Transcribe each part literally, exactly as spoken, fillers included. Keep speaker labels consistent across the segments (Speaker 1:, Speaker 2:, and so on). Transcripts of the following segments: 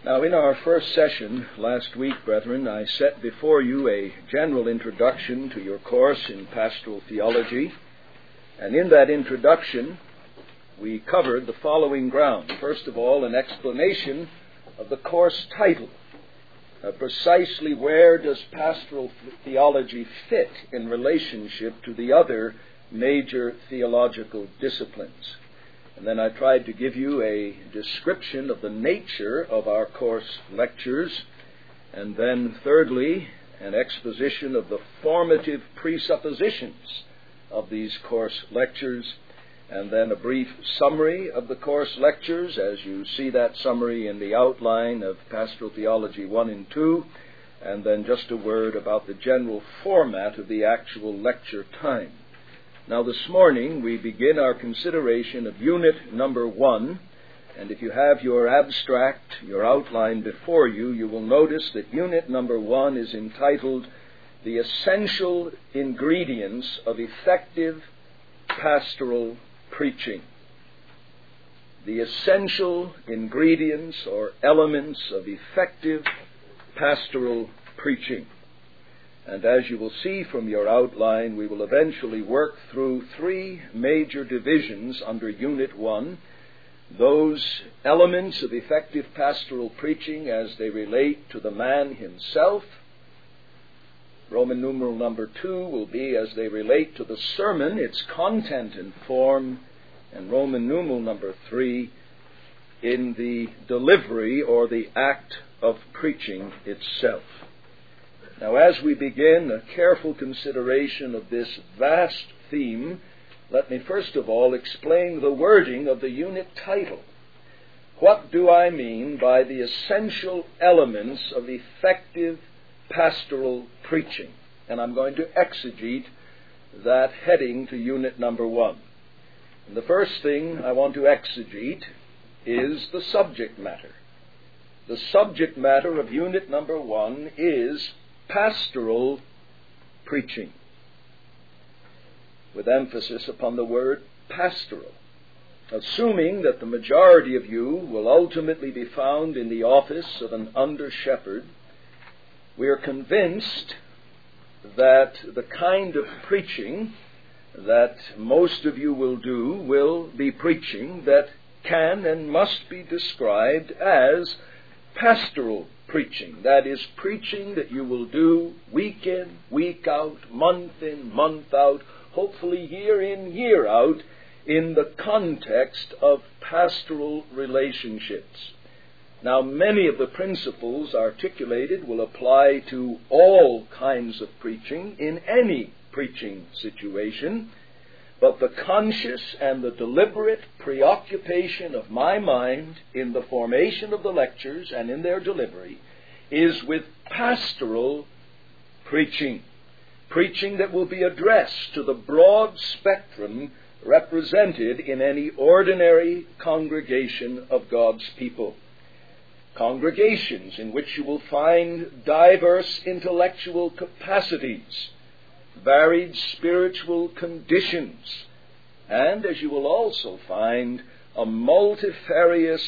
Speaker 1: Now, in our first session last week, brethren, I set before you a general introduction to your course in pastoral theology. And in that introduction, we covered the following ground. First of all, an explanation of the course title. Uh, precisely where does pastoral theology fit in relationship to the other major theological disciplines? And then I tried to give you a description of the nature of our course lectures. And then thirdly, an exposition of the formative presuppositions of these course lectures. And then a brief summary of the course lectures, as you see that summary in the outline of Pastoral Theology one and two. And then just a word about the general format of the actual lecture time. Now, this morning, we begin our consideration of unit number one, and if you have your abstract, your outline before you, you will notice that unit number one is entitled The Essential Ingredients of Effective Pastoral Preaching. The essential ingredients or elements of effective pastoral preaching. And as you will see from your outline, we will eventually work through three major divisions under Unit one. Those elements of effective pastoral preaching as they relate to the man himself. Roman numeral number two will be as they relate to the sermon, its content and form. And Roman numeral number three in the delivery or the act of preaching itself. Now, as we begin a careful consideration of this vast theme, let me first of all explain the wording of the unit title. What do I mean by the essential elements of effective pastoral preaching? And I'm going to exegete that heading to unit number one. And the first thing I want to exegete is the subject matter. The subject matter of unit number one is pastoral preaching, with emphasis upon the word pastoral. Assuming that the majority of you will ultimately be found in the office of an under-shepherd, we are convinced that the kind of preaching that most of you will do will be preaching that can and must be described as pastoral preaching. That is, preaching that you will do week in, week out, month in, month out, hopefully year in, year out, in the context of pastoral relationships. Now, many of the principles articulated will apply to all kinds of preaching in any preaching situation, but the conscious and the deliberate preoccupation of my mind in the formation of the lectures and in their delivery is with pastoral preaching. Preaching that will be addressed to the broad spectrum represented in any ordinary congregation of God's people. Congregations in which you will find diverse intellectual capacities, varied spiritual conditions, and as you will also find, a multifarious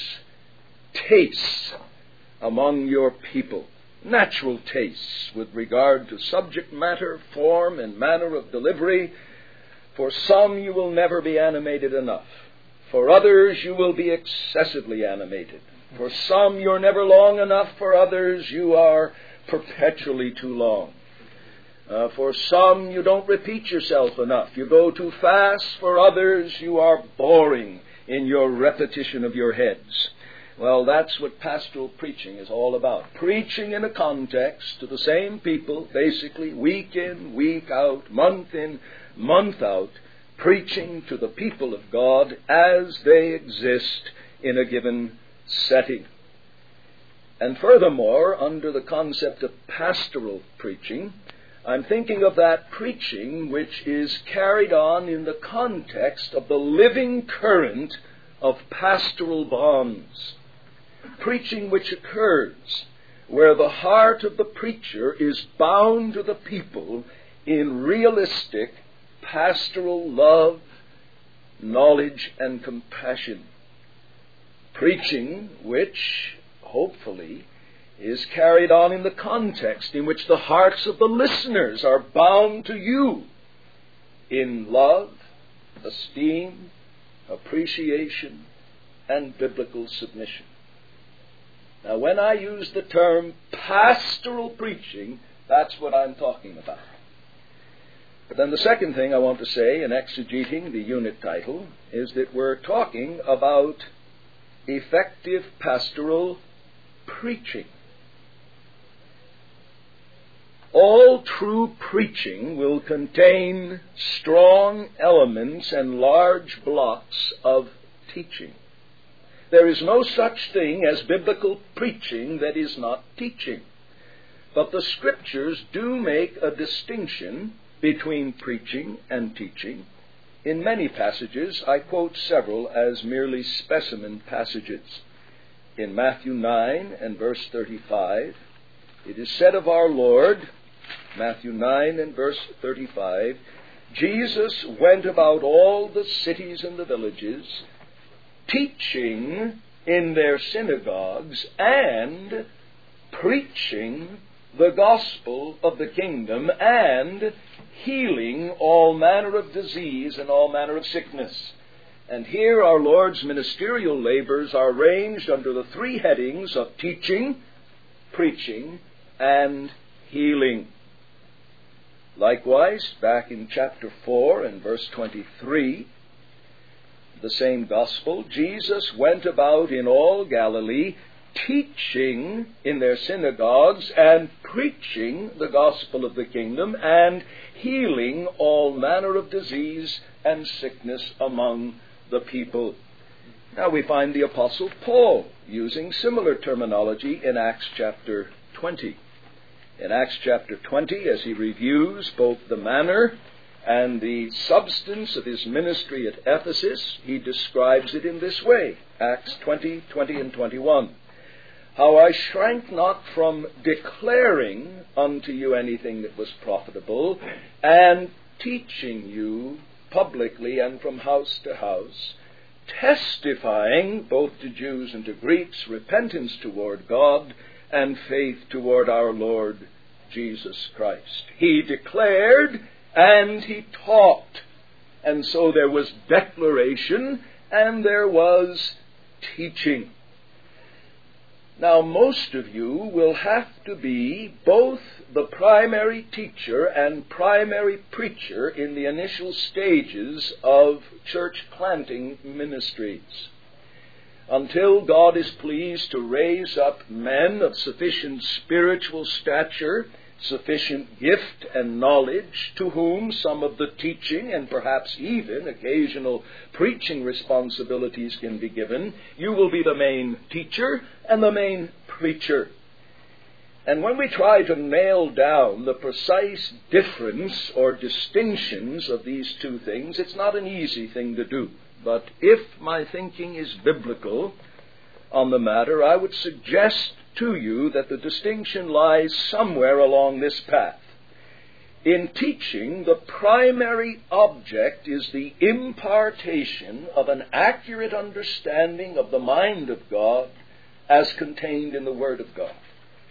Speaker 1: taste among your people, natural tastes with regard to subject matter, form, and manner of delivery. For some you will never be animated enough. For others you will be excessively animated. For some you're never long enough. For others you are perpetually too long. Uh, for some, you don't repeat yourself enough. You go too fast. For others, you are boring in your repetition of your heads. Well, that's what pastoral preaching is all about. Preaching in a context to the same people, basically, week in, week out, month in, month out, preaching to the people of God as they exist in a given setting. And furthermore, under the concept of pastoral preaching, I'm thinking of that preaching which is carried on in the context of the living current of pastoral bonds. Preaching which occurs where the heart of the preacher is bound to the people in realistic pastoral love, knowledge, and compassion. Preaching which hopefully, is carried on in the context in which the hearts of the listeners are bound to you in love, esteem, appreciation, and biblical submission. Now, when I use the term pastoral preaching, that's what I'm talking about. But then the second thing I want to say in exegeting the unit title is that we're talking about effective pastoral preaching. All true preaching will contain strong elements and large blocks of teaching. There is no such thing as biblical preaching that is not teaching. But the Scriptures do make a distinction between preaching and teaching. In many passages, I quote several as merely specimen passages. In Matthew nine and verse thirty-five, it is said of our Lord, Matthew nine and verse thirty-five, Jesus went about all the cities and the villages, teaching in their synagogues and preaching the gospel of the kingdom and healing all manner of disease and all manner of sickness. And here our Lord's ministerial labors are ranged under the three headings of teaching, preaching, and healing. Likewise, back in chapter four and verse twenty-three, the same gospel, Jesus went about in all Galilee, teaching in their synagogues and preaching the gospel of the kingdom and healing all manner of disease and sickness among the people. Now we find the Apostle Paul using similar terminology in Acts chapter twenty. In Acts chapter twenty, as he reviews both the manner and the substance of his ministry at Ephesus, he describes it in this way. Acts twenty, twenty and twenty-one. How I shrank not from declaring unto you anything that was profitable, and teaching you publicly and from house to house, testifying both to Jews and to Greeks repentance toward God and faith toward our Lord Jesus Christ. He declared and he taught. And so there was declaration and there was teaching. Now, most of you will have to be both the primary teacher and primary preacher in the initial stages of church planting ministries. Until God is pleased to raise up men of sufficient spiritual stature, sufficient gift and knowledge, to whom some of the teaching and perhaps even occasional preaching responsibilities can be given, you will be the main teacher and the main preacher. And when we try to nail down the precise difference or distinctions of these two things, it's not an easy thing to do. But if my thinking is biblical on the matter, I would suggest to you that the distinction lies somewhere along this path. In teaching, the primary object is the impartation of an accurate understanding of the mind of God as contained in the Word of God.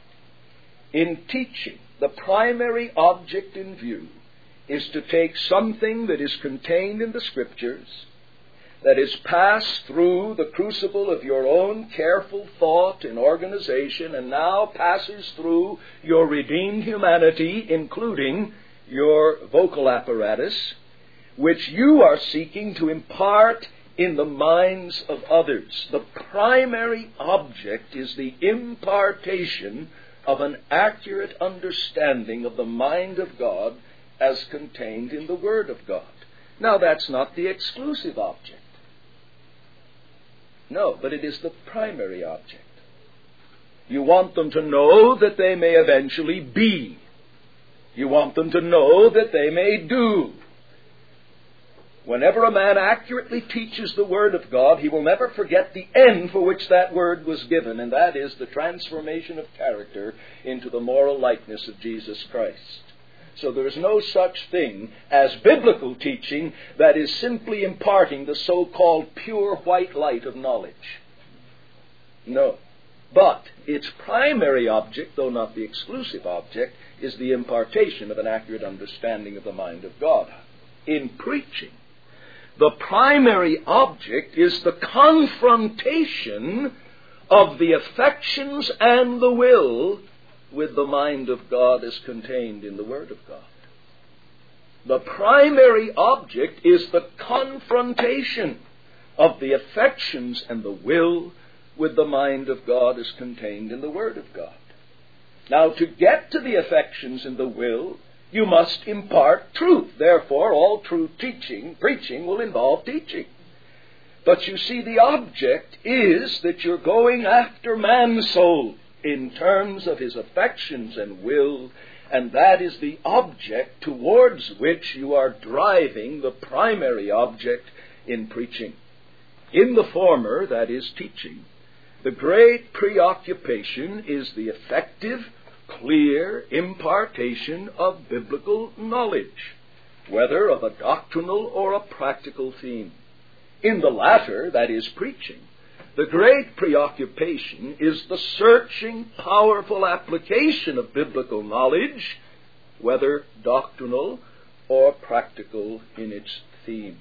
Speaker 1: In teaching, the primary object in view is to take something that is contained in the Scriptures, that is passed through the crucible of your own careful thought and organization, and now passes through your redeemed humanity, including your vocal apparatus, which you are seeking to impart in the minds of others. The primary object is the impartation of an accurate understanding of the mind of God as contained in the Word of God. Now, that's not the exclusive object. No, but it is the primary object. You want them to know that they may eventually be. You want them to know that they may do. Whenever a man accurately teaches the Word of God, he will never forget the end for which that Word was given, and that is the transformation of character into the moral likeness of Jesus Christ. So there is no such thing as biblical teaching that is simply imparting the so-called pure white light of knowledge. No. But its primary object, though not the exclusive object, is the impartation of an accurate understanding of the mind of God. In preaching, the primary object is the confrontation of the affections and the will with the mind of God as contained in the Word of God. The primary object is the confrontation of the affections and the will with the mind of God as contained in the Word of God. Now, to get to the affections and the will, you must impart truth. Therefore, all true teaching, preaching, will involve teaching. But you see, the object is that you're going after man's soul in terms of his affections and will, and that is the object towards which you are driving the primary object in preaching. In the former, that is teaching, the great preoccupation is the effective, clear impartation of biblical knowledge, whether of a doctrinal or a practical theme. In the latter, that is preaching, the great preoccupation is the searching, powerful application of biblical knowledge, whether doctrinal or practical in its theme.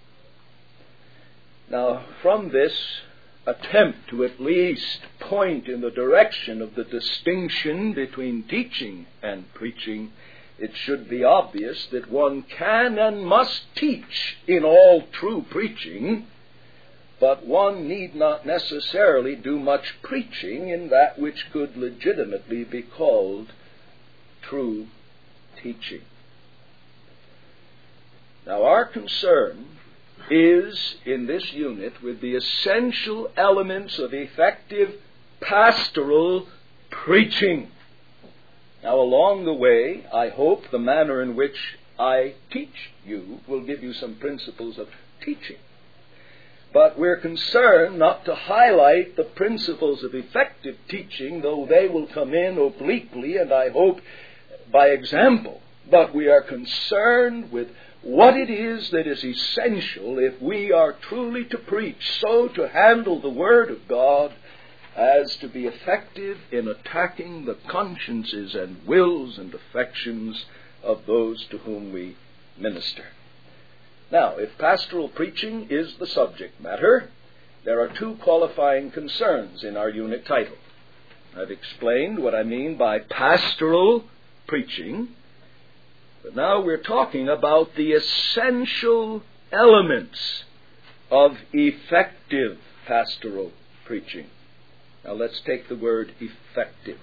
Speaker 1: Now, from this attempt to at least point in the direction of the distinction between teaching and preaching, it should be obvious that one can and must teach in all true preaching, but one need not necessarily do much preaching in that which could legitimately be called true teaching. Now, our concern is, in this unit, with the essential elements of effective pastoral preaching. Now, along the way, I hope the manner in which I teach you will give you some principles of teaching. But we're concerned not to highlight the principles of effective teaching, though they will come in obliquely and I hope by example. But we are concerned with what it is that is essential if we are truly to preach, so to handle the Word of God as to be effective in attacking the consciences and wills and affections of those to whom we minister. Now, if pastoral preaching is the subject matter, there are two qualifying concerns in our unit title. I've explained what I mean by pastoral preaching, but now we're talking about the essential elements of effective pastoral preaching. Now let's take the word effective.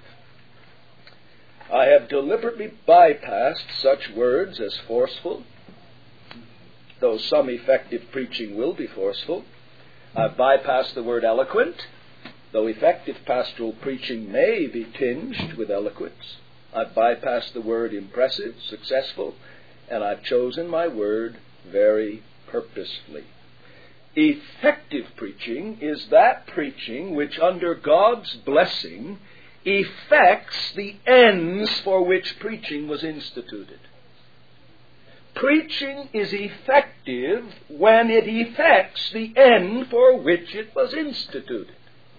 Speaker 1: I have deliberately bypassed such words as forceful, though some effective preaching will be forceful. I've bypassed the word eloquent, though effective pastoral preaching may be tinged with eloquence. I've bypassed the word impressive, successful, and I've chosen my word very purposefully. Effective preaching is that preaching which, under God's blessing, effects the ends for which preaching was instituted. Preaching is effective when it effects the end for which it was instituted.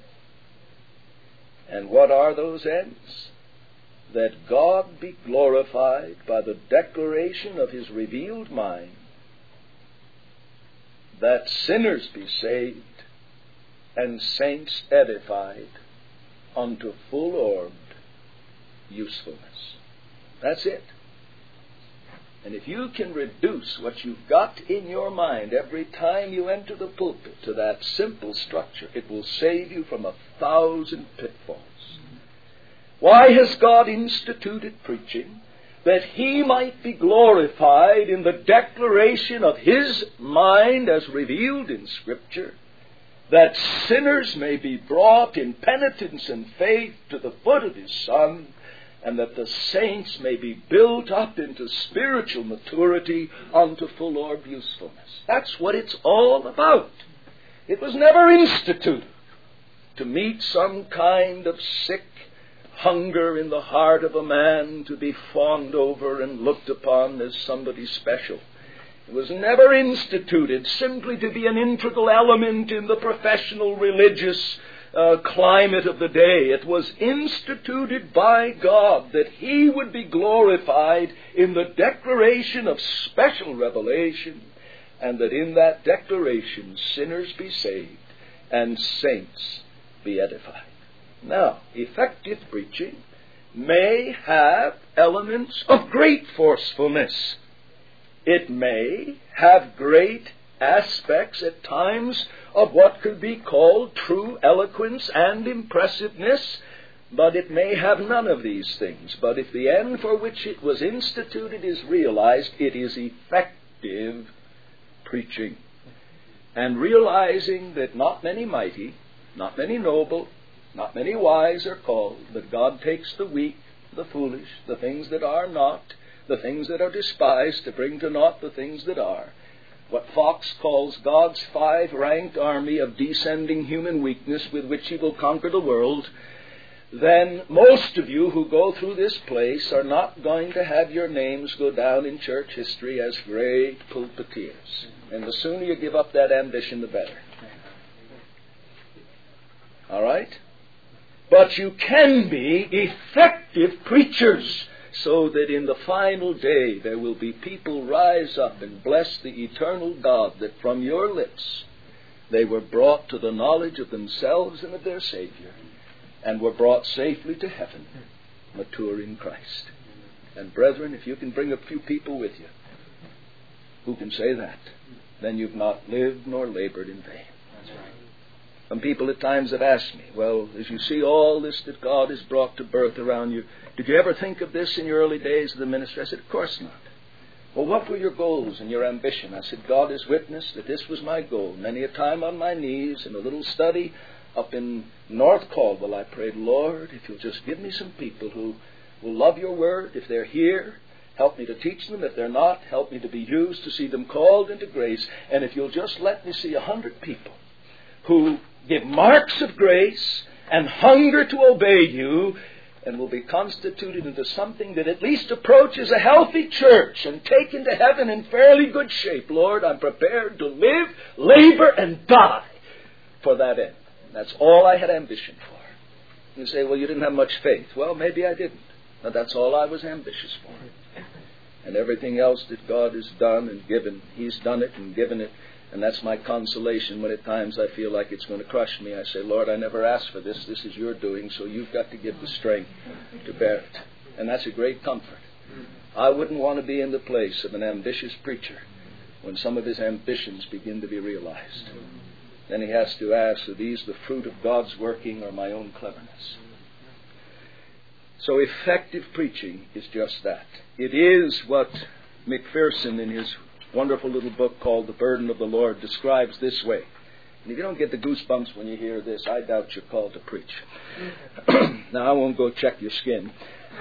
Speaker 1: And what are those ends? That God be glorified by the declaration of His revealed mind, that sinners be saved, and saints edified unto full-orbed usefulness. That's it. And if you can reduce what you've got in your mind every time you enter the pulpit to that simple structure, it will save you from a thousand pitfalls. Why has God instituted preaching? That He might be glorified in the declaration of His mind as revealed in Scripture, that sinners may be brought in penitence and faith to the foot of His Son, and that the saints may be built up into spiritual maturity unto full-orbed usefulness. That's what it's all about. It was never instituted to meet some kind of sick hunger in the heart of a man to be fawned over and looked upon as somebody special. It was never instituted simply to be an integral element in the professional religious uh, climate of the day. It was instituted by God that He would be glorified in the declaration of special revelation, and that in that declaration sinners be saved and saints be edified. Now, effective preaching may have elements of great forcefulness. It may have great aspects at times of what could be called true eloquence and impressiveness, but it may have none of these things. But if the end for which it was instituted is realized, it is effective preaching. And realizing that not many mighty, not many noble, not many wise are called, but God takes the weak, the foolish, the things that are not, the things that are despised, to bring to naught the things that are. What Fox calls God's five-ranked army of descending human weakness with which He will conquer the world, then most of you who go through this place are not going to have your names go down in church history as great pulpiteers. And the sooner you give up that ambition, the better. All right? But you can be effective preachers, so that in the final day there will be people rise up and bless the eternal God, that from your lips they were brought to the knowledge of themselves and of their Savior, and were brought safely to heaven, mature in Christ. And brethren, if you can bring a few people with you who can say that, then you've not lived nor labored in vain. That's right. Some people at times have asked me, well, as you see all this that God has brought to birth around you, did you ever think of this in your early days of the ministry? I said, of course not. Well, what were your goals and your ambition? I said, God is witness that this was my goal. Many a time on my knees in a little study up in North Caldwell, I prayed, Lord, if you'll just give me some people who will love your word. If they're here, help me to teach them. If they're not, help me to be used to see them called into grace. And if you'll just let me see a hundred people who give marks of grace and hunger to obey you, and will be constituted into something that at least approaches a healthy church and taken to heaven in fairly good shape. Lord, I'm prepared to live, labor, and die for that end. That's all I had ambition for. You say, well, you didn't have much faith. Well, maybe I didn't. But that's all I was ambitious for. And everything else that God has done and given, He's done it and given it. And that's my consolation when at times I feel like it's going to crush me. I say, Lord, I never asked for this. This is your doing, so you've got to give the strength to bear it. And that's a great comfort. I wouldn't want to be in the place of an ambitious preacher when some of his ambitions begin to be realized. Then he has to ask, are these the fruit of God's working or my own cleverness? So effective preaching is just that. It is what McPherson in his wonderful little book called The Burden of the Lord describes this way. And if you don't get the goosebumps when you hear this, I doubt you're called to preach. Now, I won't go check your skin.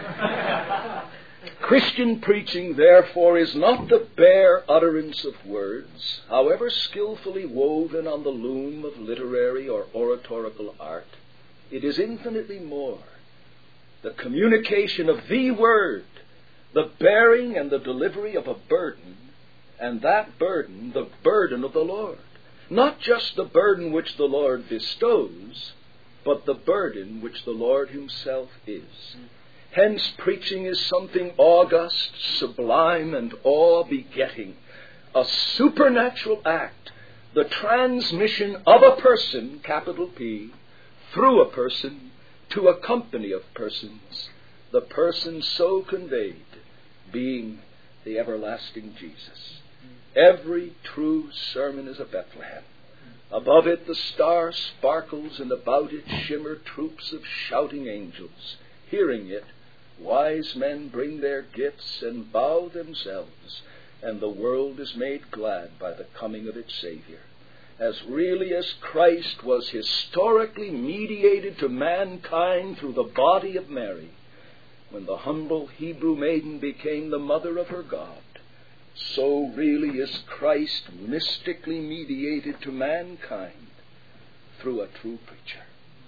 Speaker 1: Christian preaching, therefore, is not the bare utterance of words, however skillfully woven on the loom of literary or oratorical art. It is infinitely more the communication of the Word, the bearing and the delivery of a burden, and that burden, the burden of the Lord. Not just the burden which the Lord bestows, but the burden which the Lord Himself is. Hence, preaching is something august, sublime, and awe-begetting. A supernatural act, the transmission of a person, capital P, through a person, to a company of persons, the person so conveyed being the everlasting Jesus. Every true sermon is a Bethlehem. Above it the star sparkles, and about it shimmer troops of shouting angels. Hearing it, wise men bring their gifts and bow themselves, and the world is made glad by the coming of its Savior. As really as Christ was historically mediated to mankind through the body of Mary, when the humble Hebrew maiden became the mother of her God, so really is Christ mystically mediated to mankind through a true preacher.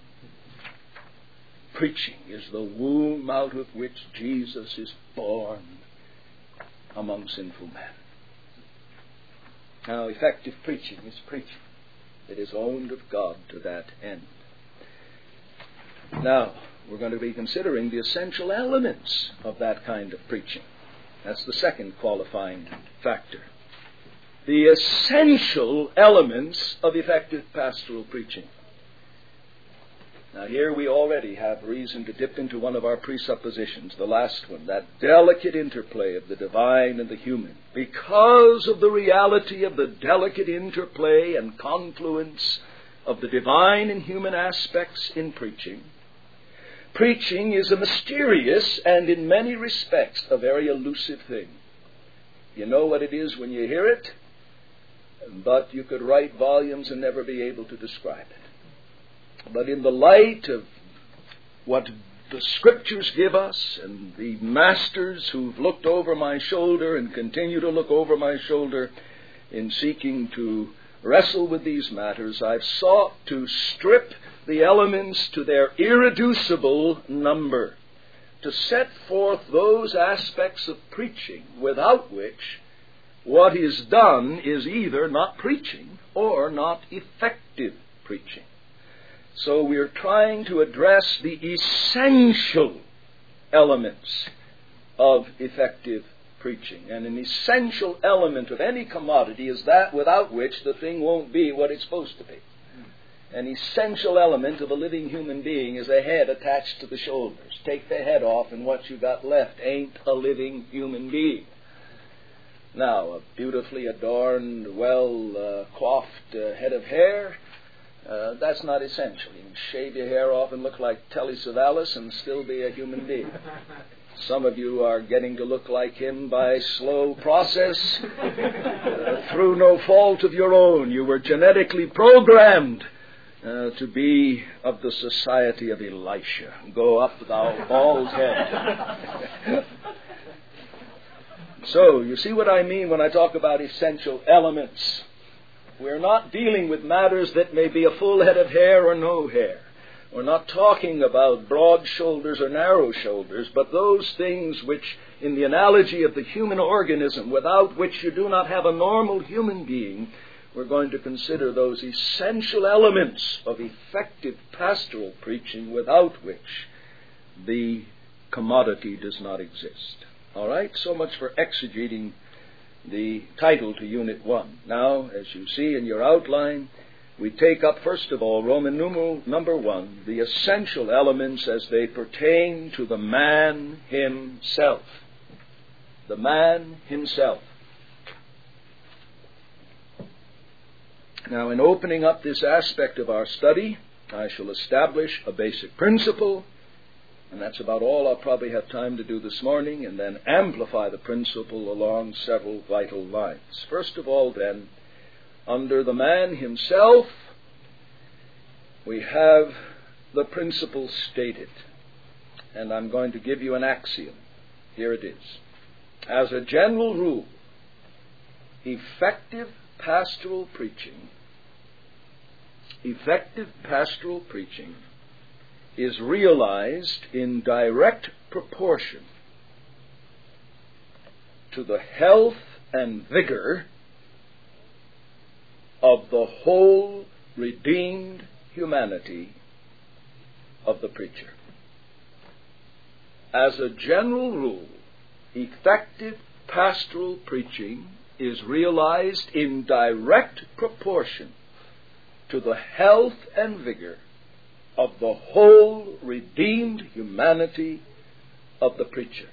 Speaker 1: Preaching is the womb out of which Jesus is born among sinful men. Now, effective preaching is preaching that is owned of God to that end. Now, we're going to be considering the essential elements of that kind of preaching. That's the second qualifying factor. The essential elements of effective pastoral preaching. Now, here we already have reason to dip into one of our presuppositions, the last one, that delicate interplay of the divine and the human. Because of the reality of the delicate interplay and confluence of the divine and human aspects in preaching, preaching is a mysterious and, in many respects, a very elusive thing. You know what it is when you hear it, but you could write volumes and never be able to describe it. But in the light of what the Scriptures give us, and the masters who've looked over my shoulder and continue to look over my shoulder in seeking to wrestle with these matters, I've sought to strip the elements to their irreducible number, to set forth those aspects of preaching without which what is done is either not preaching or not effective preaching. So we're trying to address the essential elements of effective preaching. And an essential element of any commodity is that without which the thing won't be what it's supposed to be. An essential element of a living human being is a head attached to the shoulders. Take the head off and what you got left ain't a living human being. Now, a beautifully adorned, well-coiffed uh, uh, head of hair, uh, that's not essential. You can shave your hair off and look like Telly Savalas and still be a human being. Some of you are getting to look like him by slow process uh, through no fault of your own. You were genetically programmed Uh, to be of the society of Elisha. Go up, thou bald head. So, you see what I mean when I talk about essential elements. We're not dealing with matters that may be a full head of hair or no hair. We're not talking about broad shoulders or narrow shoulders, but those things which, in the analogy of the human organism, without which you do not have a normal human being, we're going to consider those essential elements of effective pastoral preaching without which the commodity does not exist. All right? So much for exegeting the title to Unit one. Now, as you see in your outline, we take up, first of all, Roman numeral number one, the essential elements as they pertain to the man himself. The man himself. Now, in opening up this aspect of our study, I shall establish a basic principle, and that's about all I'll probably have time to do this morning, and then amplify the principle along several vital lines. First of all, then, under the man himself, we have the principle stated, and I'm going to give you an axiom. Here it is. As a general rule, effective pastoral preaching, effective pastoral preaching is realized in direct proportion to the health and vigor of the whole redeemed humanity of the preacher. As a general rule, effective pastoral preaching is realized in direct proportion to the health and vigor of the whole redeemed humanity of the preacher.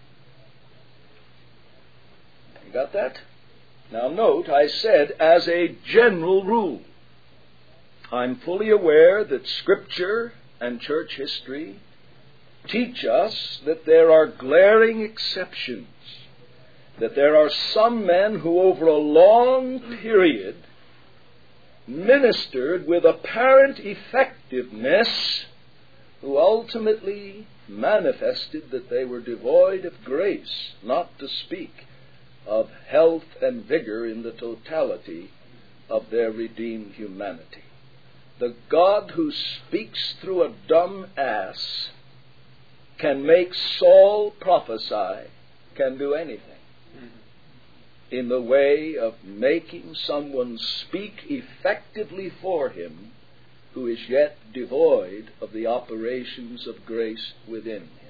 Speaker 1: You got that? Now note, I said as a general rule. I'm fully aware that Scripture and church history teach us that there are glaring exceptions, that there are some men who over a long period ministered with apparent effectiveness, who ultimately manifested that they were devoid of grace, not to speak of health and vigor in the totality of their redeemed humanity. The God who speaks through a dumb ass can make Saul prophesy, can do anything in the way of making someone speak effectively for him who is yet devoid of the operations of grace within him.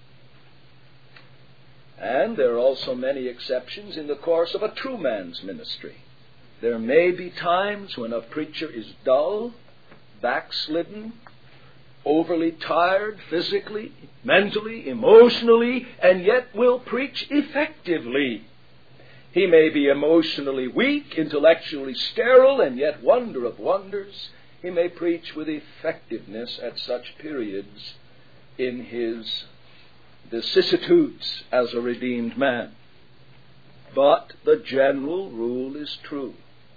Speaker 1: And there are also many exceptions in the course of a true man's ministry. There may be times when a preacher is dull, backslidden, overly tired physically, mentally, emotionally, and yet will preach effectively. He may be emotionally weak, intellectually sterile, and yet, wonder of wonders, he may preach with effectiveness at such periods in his vicissitudes as a redeemed man. But the general rule is true.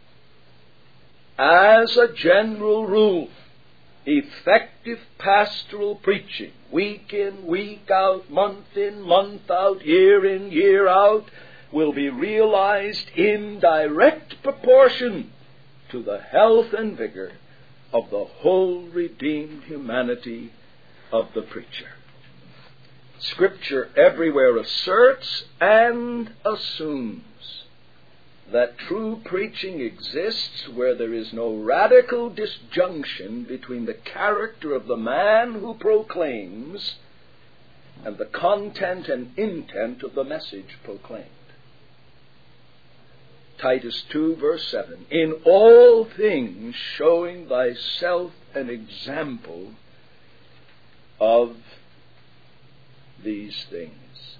Speaker 1: As a general rule, effective pastoral preaching, week in, week out, month in, month out, year in, year out, will be realized in direct proportion to the health and vigor of the whole redeemed humanity of the preacher. Scripture everywhere asserts and assumes that true preaching exists where there is no radical disjunction between the character of the man who proclaims and the content and intent of the message proclaimed. Titus two, verse seven, in all things showing thyself an example of these things.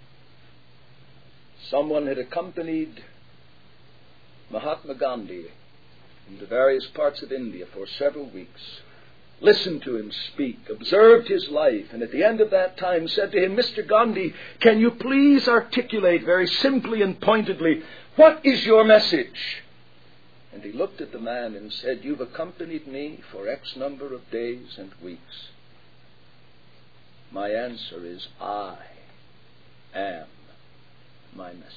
Speaker 1: Someone had accompanied Mahatma Gandhi into various parts of India for several weeks, listened to him speak, observed his life, and at the end of that time said to him, Mister Gandhi, can you please articulate very simply and pointedly, what is your message? And he looked at the man and said, you've accompanied me for X number of days and weeks. My answer is, I am my message.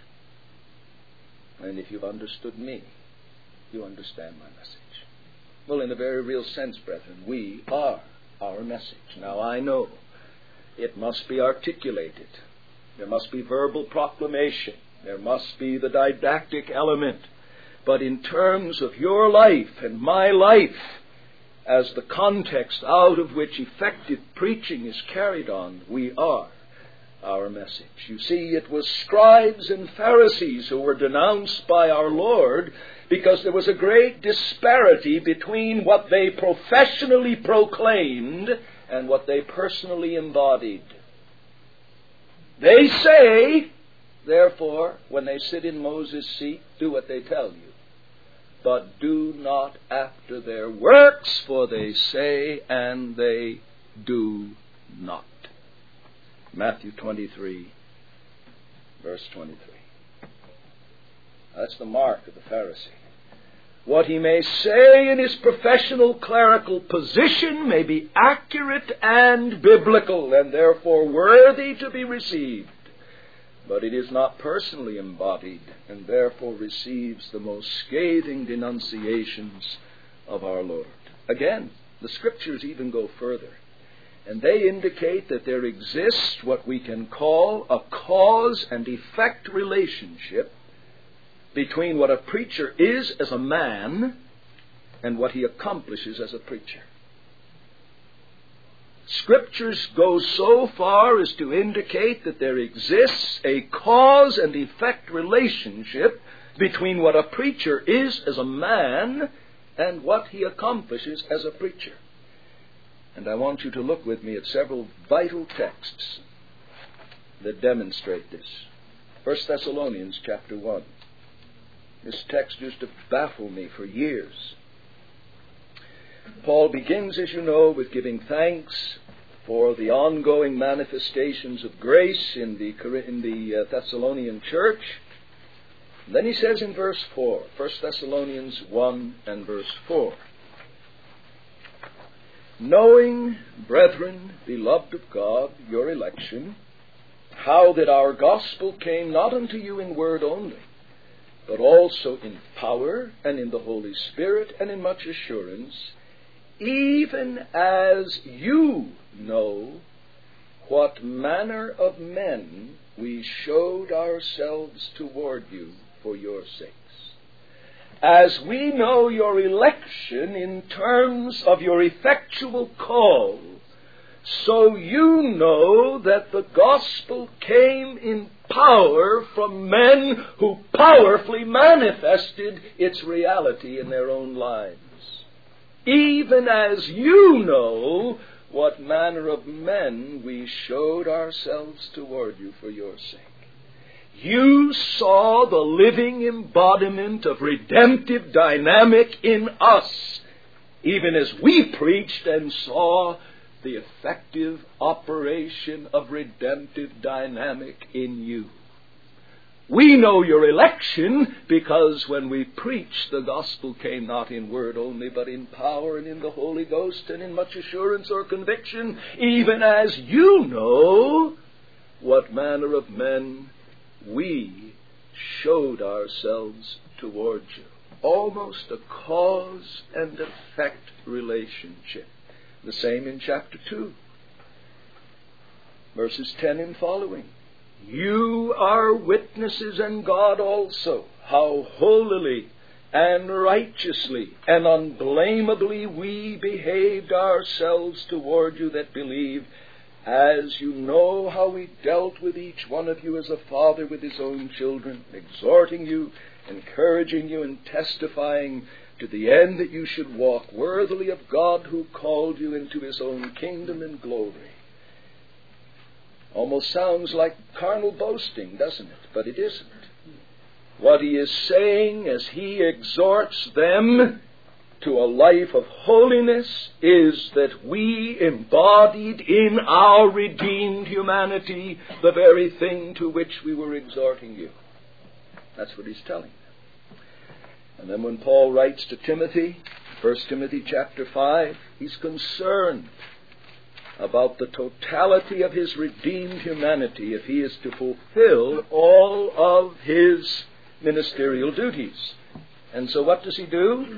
Speaker 1: And if you've understood me, you understand my message. Well, in a very real sense, brethren, we are our message. Now, I know it must be articulated. There must be verbal proclamation. There must be the didactic element. But in terms of your life and my life, as the context out of which effective preaching is carried on, we are our message. You see, it was scribes and Pharisees who were denounced by our Lord because there was a great disparity between what they professionally proclaimed and what they personally embodied. They say, therefore, when they sit in Moses' seat, do what they tell you. But do not after their works, for they say and they do not. Matthew twenty-three, verse twenty-three. That's the mark of the Pharisee. What he may say in his professional clerical position may be accurate and biblical, and therefore worthy to be received. But it is not personally embodied, and therefore receives the most scathing denunciations of our Lord. Again, the Scriptures even go further, and they indicate that there exists what we can call a cause and effect relationship between what a preacher is as a man and what he accomplishes as a preacher. Scriptures go so far as to indicate that there exists a cause and effect relationship between what a preacher is as a man and what he accomplishes as a preacher. And I want you to look with me at several vital texts that demonstrate this. First Thessalonians chapter one. This text used to baffle me for years. Paul begins, as you know, with giving thanks for the ongoing manifestations of grace in the, in the uh, Thessalonian church. And then he says in verse four, First Thessalonians one and verse four, knowing, brethren, beloved of God, your election, how that our gospel came not unto you in word only, but also in power and in the Holy Spirit and in much assurance, even as you know what manner of men we showed ourselves toward you for your sakes. as we know your election in terms of your effectual call, so you know that the gospel came in power from men who powerfully manifested its reality in their own lives. Even as you know what manner of men we showed ourselves toward you for your sake. You saw the living embodiment of redemptive dynamic in us, even as we preached and saw the effective operation of redemptive dynamic in you. We know your election because when we preached, the gospel came not in word only, but in power and in the Holy Ghost and in much assurance or conviction, even as you know what manner of men we showed ourselves towards you. Almost a cause and effect relationship. The same in chapter two, verses ten and following. You are witnesses, and God also, how holily and righteously and unblameably we behaved ourselves toward you that believe, as you know how we dealt with each one of you as a father with his own children, exhorting you, encouraging you, and testifying to the end that you should walk worthily of God who called you into his own kingdom and glory. Almost sounds like carnal boasting, doesn't it? But it isn't. What he is saying as he exhorts them to a life of holiness is that we embodied in our redeemed humanity the very thing to which we were exhorting you. That's what he's telling them. And then when Paul writes to Timothy, First Timothy chapter five, he's concerned about the totality of his redeemed humanity if he is to fulfill all of his ministerial duties. And so what does he do?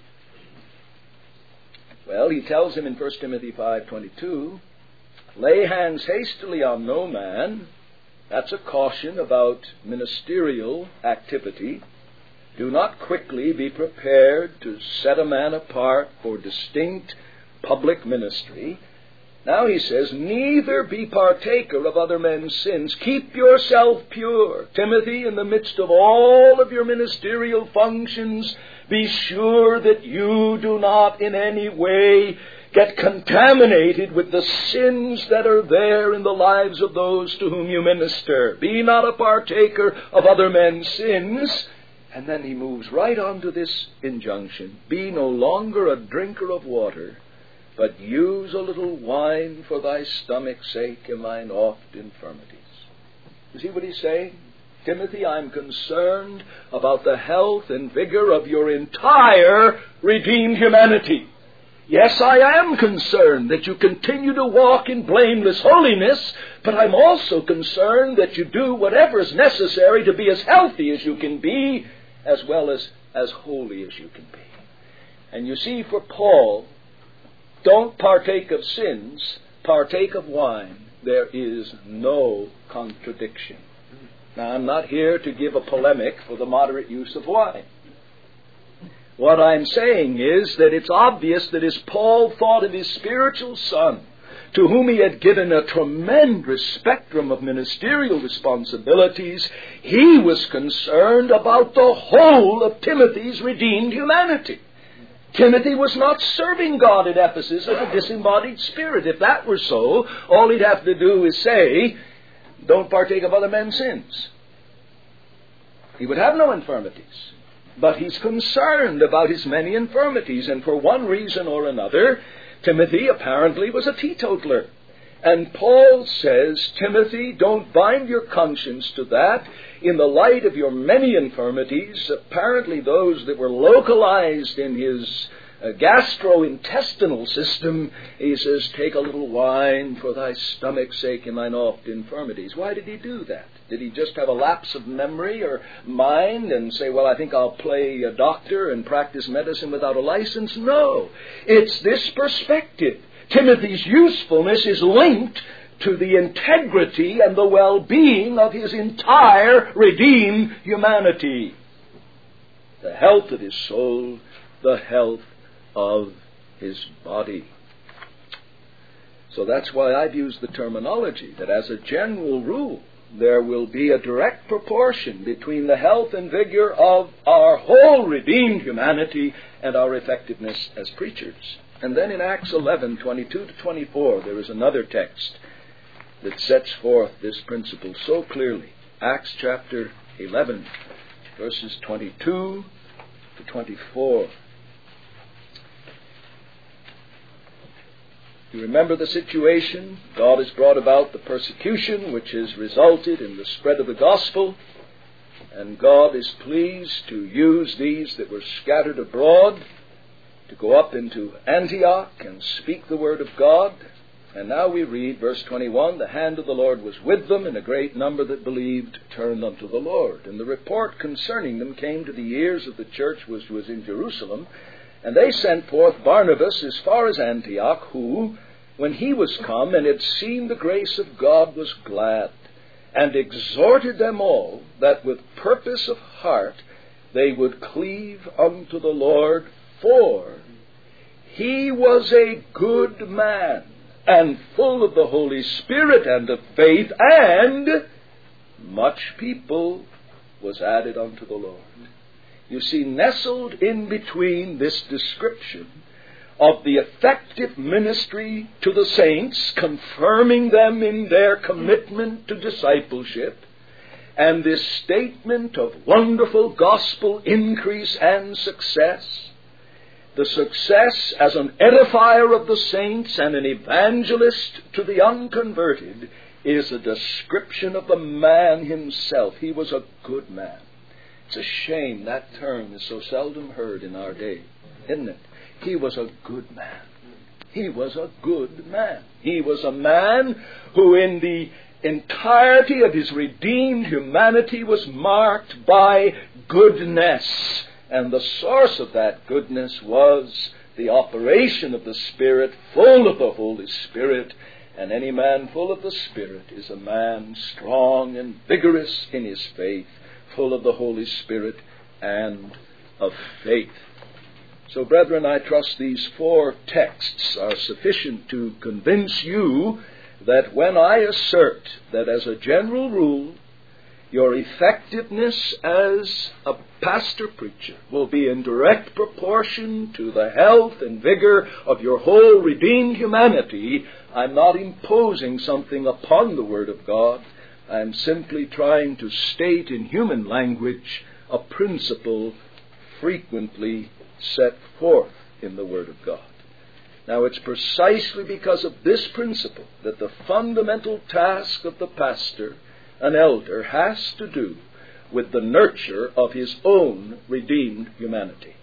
Speaker 1: Well, he tells him in First Timothy five twenty-two, lay hands hastily on no man. That's a caution about ministerial activity. Do not quickly be prepared to set a man apart for distinct public ministry. Now he says, neither be partaker of other men's sins. Keep yourself pure. Timothy, in the midst of all of your ministerial functions, be sure that you do not in any way get contaminated with the sins that are there in the lives of those to whom you minister. Be not a partaker of other men's sins. And then he moves right on to this injunction. Be no longer a drinker of water, but use a little wine for thy stomach's sake in thine oft infirmities. You see what he's saying? Timothy, I'm concerned about the health and vigor of your entire redeemed humanity. Yes, I am concerned that you continue to walk in blameless holiness, but I'm also concerned that you do whatever is necessary to be as healthy as you can be, as well as as holy as you can be. And you see, for Paul, don't partake of sins, partake of wine. There is no contradiction. Now, I'm not here to give a polemic for the moderate use of wine. What I'm saying is that it's obvious that as Paul thought of his spiritual son, to whom he had given a tremendous spectrum of ministerial responsibilities, he was concerned about the whole of Timothy's redeemed humanity. Timothy was not serving God at Ephesus as a disembodied spirit. If that were so, all he'd have to do is say, don't partake of other men's sins. He would have no infirmities. But he's concerned about his many infirmities, and for one reason or another, Timothy apparently was a teetotaler. And Paul says, Timothy, don't bind your conscience to that. In the light of your many infirmities, apparently those that were localized in his uh, gastrointestinal system, he says, take a little wine for thy stomach's sake in thine oft infirmities. Why did he do that? Did he just have a lapse of memory or mind and say, well, I think I'll play a doctor and practice medicine without a license? No. It's this perspective. Timothy's usefulness is linked to the integrity and the well-being of his entire redeemed humanity. the health of his soul, the health of his body. So that's why I've used the terminology that as a general rule, there will be a direct proportion between the health and vigor of our whole redeemed humanity and our effectiveness as preachers. And then in Acts eleven, twenty-two to twenty-four, there is another text that sets forth this principle so clearly. Acts chapter eleven, verses twenty-two to twenty-four. You remember the situation. God has brought about the persecution which has resulted in the spread of the gospel, and God is pleased to use these that were scattered abroad to go up into Antioch and speak the word of God. And now we read, verse twenty-one, the hand of the Lord was with them, and a great number that believed turned unto the Lord. And the report concerning them came to the ears of the church which was in Jerusalem, and they sent forth Barnabas as far as Antioch, who, when he was come and had seen the grace of God, was glad, and exhorted them all that with purpose of heart they would cleave unto the Lord, for he was a good man, and full of the Holy Spirit and of faith, and much people was added unto the Lord. You see, nestled in between this description of the effective ministry to the saints, confirming them in their commitment to discipleship, and this statement of wonderful gospel increase and success, the success as an edifier of the saints and an evangelist to the unconverted is a description of the man himself. He was a good man. It's a shame that term is so seldom heard in our day, isn't it? He was a good man. He was a good man. He was a man who in the entirety of his redeemed humanity was marked by goodness. And the source of that goodness was the operation of the Spirit, full of the Holy Spirit. And any man full of the Spirit is a man strong and vigorous in his faith, full of the Holy Spirit and of faith. So, brethren, I trust these four texts are sufficient to convince you that when I assert that as a general rule, your effectiveness as a pastor preacher will be in direct proportion to the health and vigor of your whole redeemed humanity, I'm not imposing something upon the Word of God. I'm simply trying to state in human language a principle frequently set forth in the Word of God. Now, it's precisely because of this principle that the fundamental task of the pastor, an elder, has to do with the nurture of his own redeemed humanity.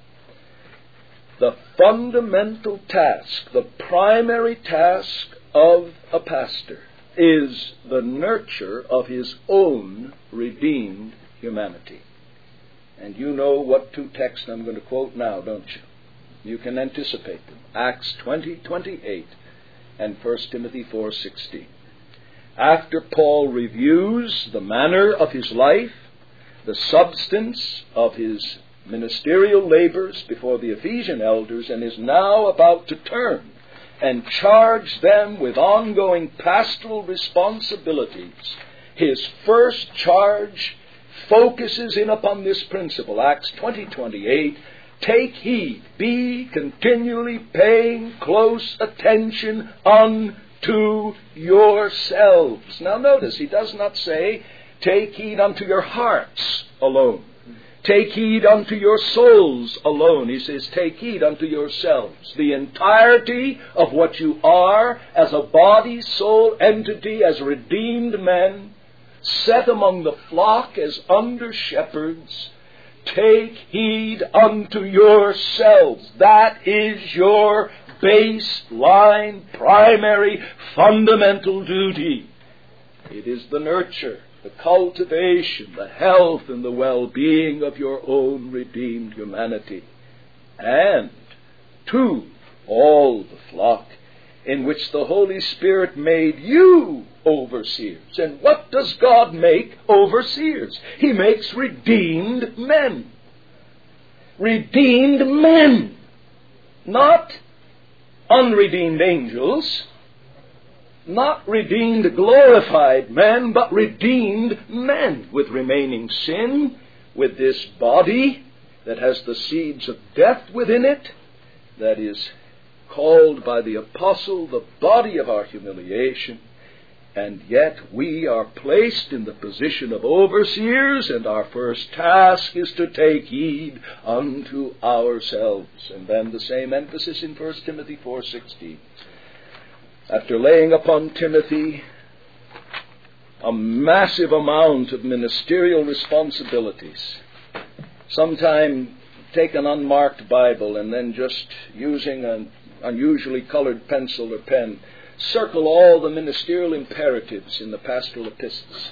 Speaker 1: The fundamental task, the primary task of a pastor is the nurture of his own redeemed humanity. And you know what two texts I'm going to quote now, don't you? You can anticipate them. Acts twenty twenty-eight and First Timothy four sixteen. After Paul reviews the manner of his life, the substance of his ministerial labors before the Ephesian elders, and is now about to turn and charge them with ongoing pastoral responsibilities, his first charge focuses in upon this principle. Acts twenty twenty-eight, take heed, be continually paying close attention unto yourselves. Now notice, he does not say, take heed unto your hearts alone. Take heed unto your souls alone. He says, take heed unto yourselves. The entirety of what you are as a body, soul, entity, as redeemed men, set among the flock as under shepherds, take heed unto yourselves. That is your baseline, primary, fundamental duty. It is the nurture, the cultivation, the health, and the well-being of your own redeemed humanity. And, two, all the flock in which the Holy Spirit made you overseers. And what does God make overseers? He makes redeemed men. redeemed men, not unredeemed angels, not redeemed glorified men, but redeemed men with remaining sin, with this body that has the seeds of death within it, that is called by the apostle the body of our humiliation. And yet we are placed in the position of overseers, and our first task is to take heed unto ourselves. And then the same emphasis in First Timothy four sixteen. After laying upon Timothy a massive amount of ministerial responsibilities, sometime take an unmarked Bible and then just using an unusually colored pencil or pen, circle all the ministerial imperatives in the pastoral epistles.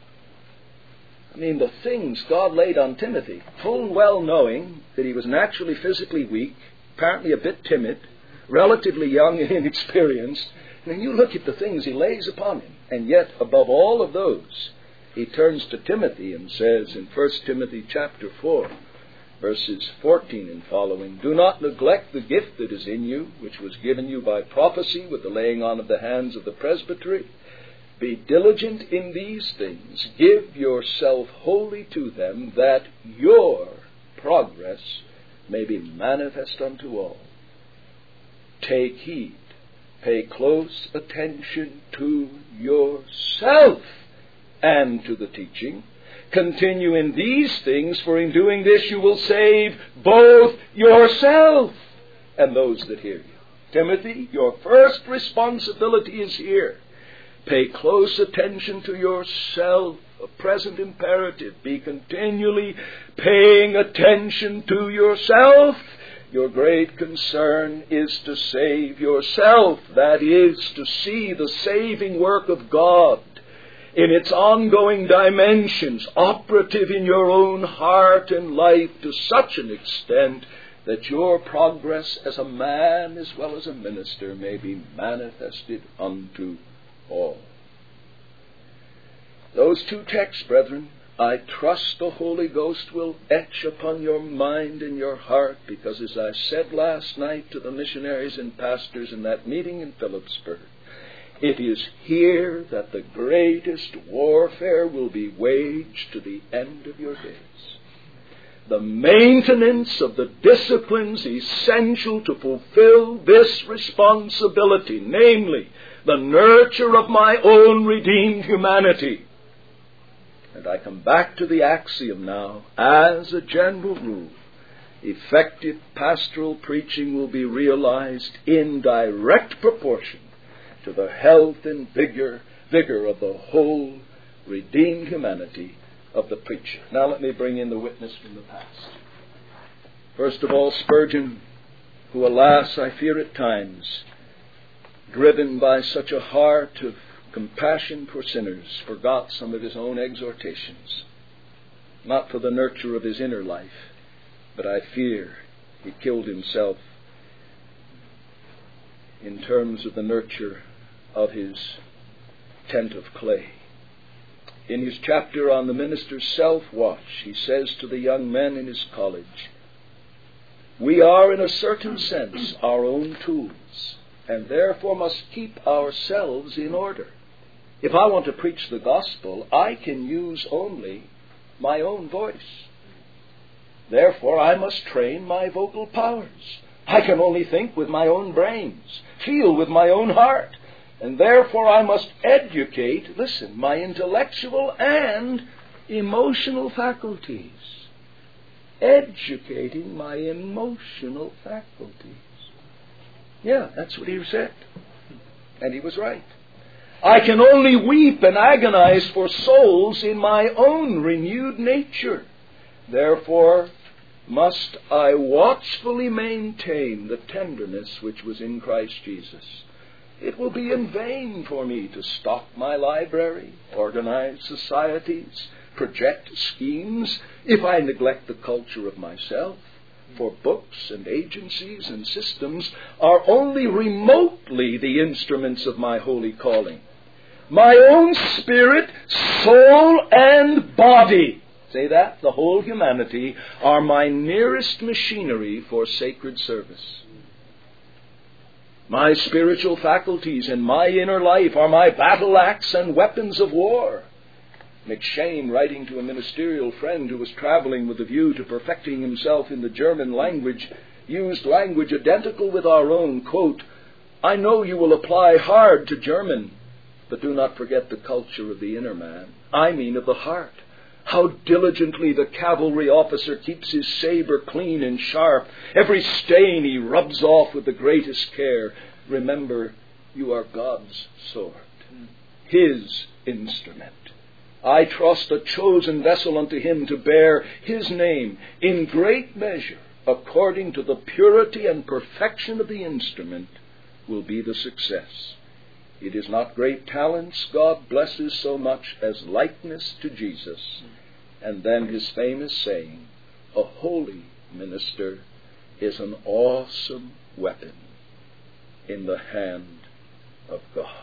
Speaker 1: I mean, the things God laid on Timothy, full well knowing that he was naturally physically weak, apparently a bit timid, relatively young and inexperienced. And then you look at the things he lays upon him, and yet above all of those, he turns to Timothy and says in First Timothy chapter four, verses fourteen and following, "Do not neglect the gift that is in you, which was given you by prophecy with the laying on of the hands of the presbytery. Be diligent in these things. Give yourself wholly to them, that your progress may be manifest unto all. Take heed. Pay close attention to yourself and to the teaching. Continue in these things, for in doing this you will save both yourself and those that hear you." Timothy, your first responsibility is here. Pay close attention to yourself, a present imperative. Be continually paying attention to yourself. Your great concern is to save yourself. That is, to see the saving work of God in its ongoing dimensions, operative in your own heart and life to such an extent that your progress as a man as well as a minister may be manifested unto all. Those two texts, brethren, I trust the Holy Ghost will etch upon your mind and your heart, because as I said last night to the missionaries and pastors in that meeting in Phillipsburg, it is here that the greatest warfare will be waged to the end of your days. The maintenance of the disciplines essential to fulfill this responsibility, namely, the nurture of my own redeemed humanity. And I come back to the axiom now, as a general rule, effective pastoral preaching will be realized in direct proportion to the health and vigor, vigor of the whole redeemed humanity of the preacher. Now let me bring in the witness from the past. First of all, Spurgeon, who, alas, I fear at times, driven by such a heart of compassion for sinners, forgot some of his own exhortations, not for the nurture of his inner life, but I fear he killed himself in terms of the nurture of his tent of clay. In his chapter on the minister's self-watch, he says to the young men in his college, "We are in a certain sense our own tools, and therefore must keep ourselves in order. If I want to preach the gospel, I can use only my own voice. Therefore, I must train my vocal powers. I can only think with my own brains, feel with my own heart, and therefore I must educate, listen, my intellectual and emotional faculties. Educating my emotional faculties." Yeah, that's what he said. And he was right. I can only weep and agonize for souls in my own renewed nature. Therefore, must I watchfully maintain the tenderness which was in Christ Jesus. It will be in vain for me to stock my library, organize societies, project schemes, if I neglect the culture of myself. For books and agencies and systems are only remotely the instruments of my holy calling. My own spirit, soul, and body Say that? The whole humanity are my nearest machinery for sacred service. My spiritual faculties and my inner life are my battle axe and weapons of war. McShane, writing to a ministerial friend who was traveling with a view to perfecting himself in the German language, used language identical with our own. Quote, "I know you will apply hard to German, but do not forget the culture of the inner man. I mean of the heart. How diligently the cavalry officer keeps his saber clean and sharp. Every stain he rubs off with the greatest care. Remember, you are God's sword, His instrument. I trust a chosen vessel unto Him to bear His name in great measure, according to the purity and perfection of the instrument, will be the success. It is not great talents God blesses so much as likeness to Jesus." And then his famous saying, "A holy minister is an awesome weapon in the hand of God."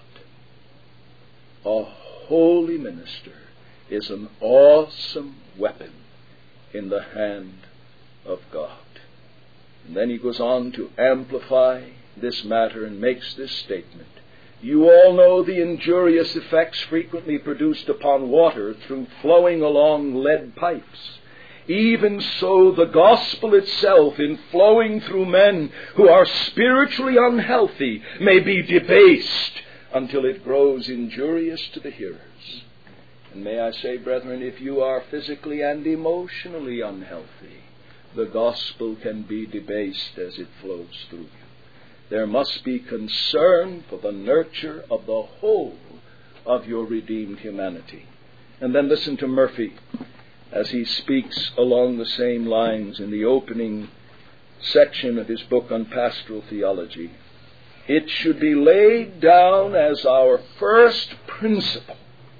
Speaker 1: A holy minister is an awesome weapon in the hand of God. And then he goes on to amplify this matter and makes this statement. You all know the injurious effects frequently produced upon water through flowing along lead pipes. Even so, the gospel itself, in flowing through men who are spiritually unhealthy, may be debased until it grows injurious to the hearers. And may I say, brethren, if you are physically and emotionally unhealthy, the gospel can be debased as it flows through you. There must be concern for the nurture of the whole of your redeemed humanity. And then listen to Murphy as he speaks along the same lines in the opening section of his book on pastoral theology. It should be laid down as our first principle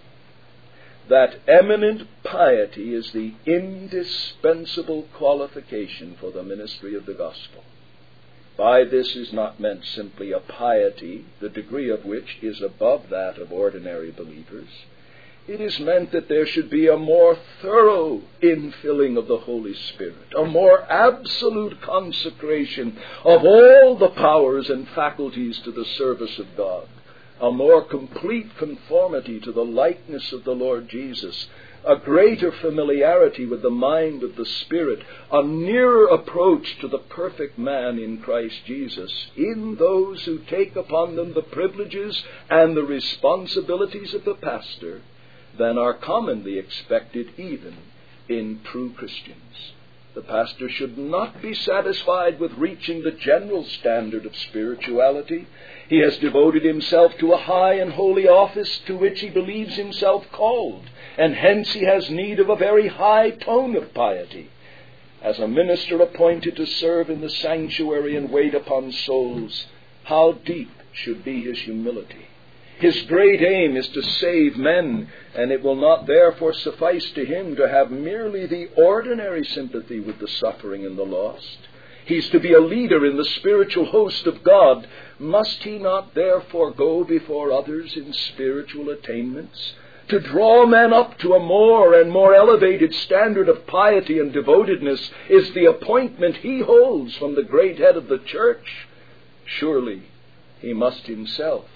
Speaker 1: that eminent piety is the indispensable qualification for the ministry of the gospel. By this is not meant simply a piety, the degree of which is above that of ordinary believers. It is meant that there should be a more thorough infilling of the Holy Spirit, a more absolute consecration of all the powers and faculties to the service of God, a more complete conformity to the likeness of the Lord Jesus, a greater familiarity with the mind of the Spirit, a nearer approach to the perfect man in Christ Jesus, in those who take upon them the privileges and the responsibilities of the pastor, than are commonly expected even in true Christians. The pastor should not be satisfied with reaching the general standard of spirituality. He has devoted himself to a high and holy office to which he believes himself called, and hence he has need of a very high tone of piety. As a minister appointed to serve in the sanctuary and wait upon souls, how deep should be his humility. His great aim is to save men, and it will not therefore suffice to him to have merely the ordinary sympathy with the suffering and the lost. He's to be a leader in the spiritual host of God. Must he not therefore go before others in spiritual attainments? To draw men up to a more and more elevated standard of piety and devotedness is the appointment he holds from the great head of the church. Surely he must himself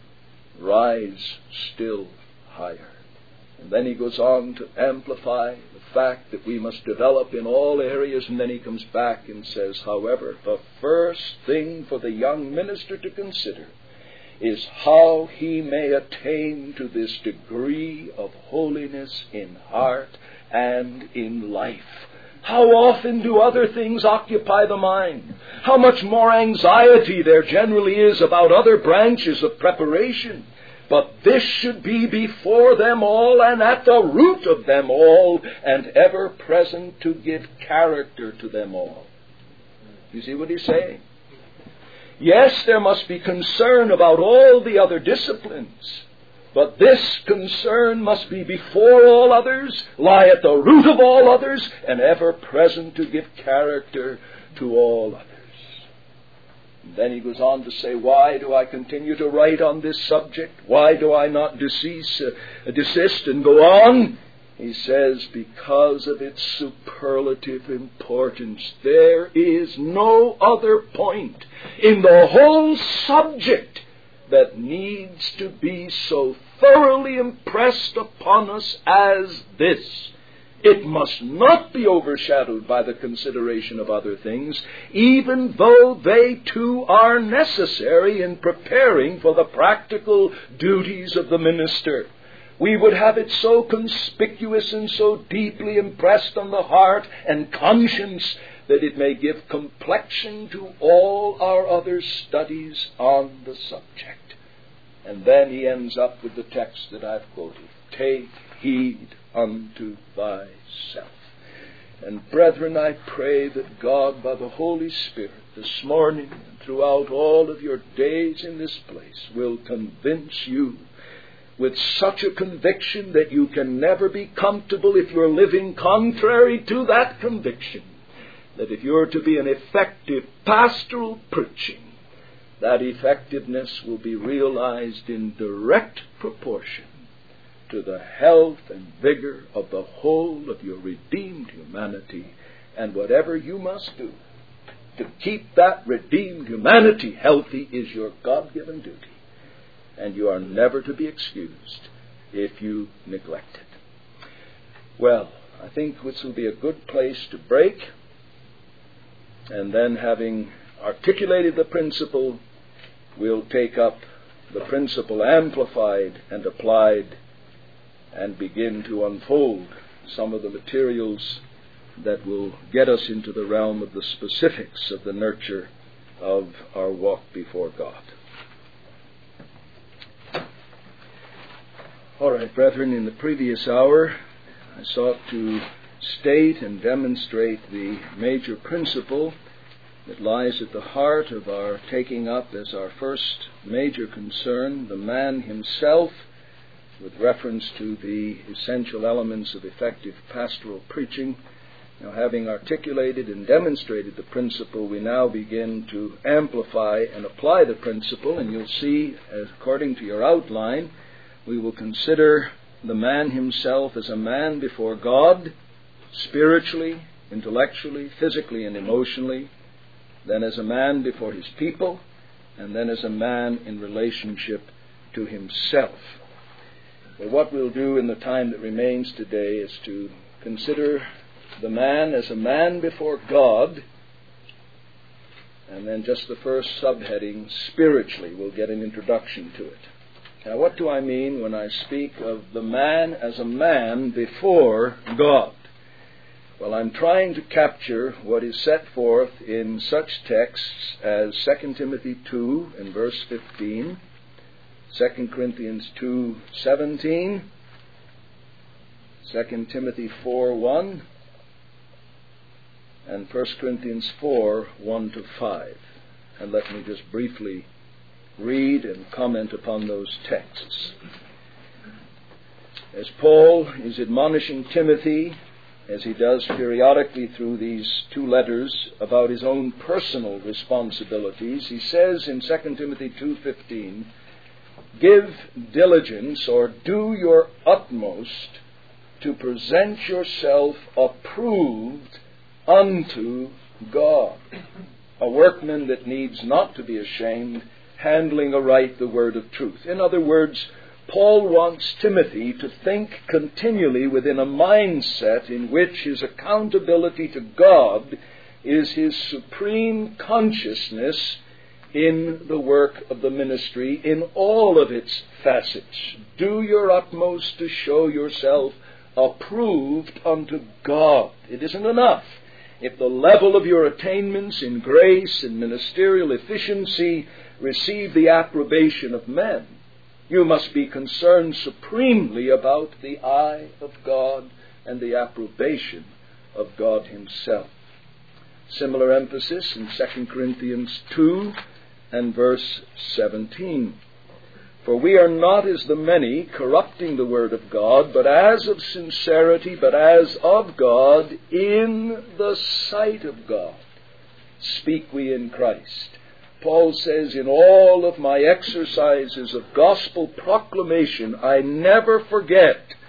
Speaker 1: rise still higher. And then he goes on to amplify the fact that we must develop in all areas, and then he comes back and says, however, the first thing for the young minister to consider is how he may attain to this degree of holiness in heart and in life. How often do other things occupy the mind? How much more anxiety there generally is about other branches of preparation. But this should be before them all and at the root of them all, and ever present to give character to them all. You see what he's saying? Yes, there must be concern about all the other disciplines, but this concern must be before all others, lie at the root of all others, and ever present to give character to all others. And then he goes on to say, why do I continue to write on this subject? Why do I not decease, uh, desist and go on? He says, because of its superlative importance, there is no other point in the whole subject that needs to be so thoroughly impressed upon us as this. It must not be overshadowed by the consideration of other things, even though they too are necessary in preparing for the practical duties of the minister. We would have it so conspicuous and so deeply impressed on the heart and conscience that it may give complexion to all our other studies on the subject. And then he ends up with the text that I've quoted. Take heed unto thyself. And brethren, I pray that God, by the Holy Spirit, this morning and throughout all of your days in this place, will convince you with such a conviction that you can never be comfortable if you're living contrary to that conviction, that if you're to be an effective pastoral preaching, that effectiveness will be realized in direct proportion to the health and vigor of the whole of your redeemed humanity, and whatever you must do to keep that redeemed humanity healthy is your God-given duty. And you are never to be excused if you neglect it. Well, I think this will be a good place to break. And then, having articulated the principle, we'll take up the principle amplified and applied and begin to unfold some of the materials that will get us into the realm of the specifics of the nurture of our walk before God. All right, brethren, in the previous hour, I sought to state and demonstrate the major principle that lies at the heart of our taking up as our first major concern, the man himself, with reference to the essential elements of effective pastoral preaching. Now, having articulated and demonstrated the principle, we now begin to amplify and apply the principle, and you'll see, according to your outline, we will consider the man himself as a man before God, spiritually, intellectually, physically, and emotionally, then as a man before his people, and then as a man in relationship to himself. Well, what we'll do in the time that remains today is to consider the man as a man before God, and then just the first subheading, spiritually, we'll get an introduction to it. Now, what do I mean when I speak of the man as a man before God? Well, I'm trying to capture what is set forth in such texts as Second Timothy two and verse fifteen, Second Corinthians two seventeen, Second Timothy four one, and First Corinthians four one to five. And let me just briefly read and comment upon those texts. As Paul is admonishing Timothy, as he does periodically through these two letters, about his own personal responsibilities, he says in Second Timothy two fifteen, give diligence, or do your utmost, to present yourself approved unto God, a workman that needs not to be ashamed, handling aright the word of truth. In other words, Paul wants Timothy to think continually within a mindset in which his accountability to God is his supreme consciousness in the work of the ministry in all of its facets. Do your utmost to show yourself approved unto God. It isn't enough if the level of your attainments in grace and ministerial efficiency receive the approbation of men. You must be concerned supremely about the eye of God and the approbation of God himself. Similar emphasis in Second Corinthians two and verse seventeen. For we are not as the many, corrupting the word of God, but as of sincerity, but as of God, in the sight of God, speak we in Christ. Paul says, in all of my exercises of gospel proclamation, I never forget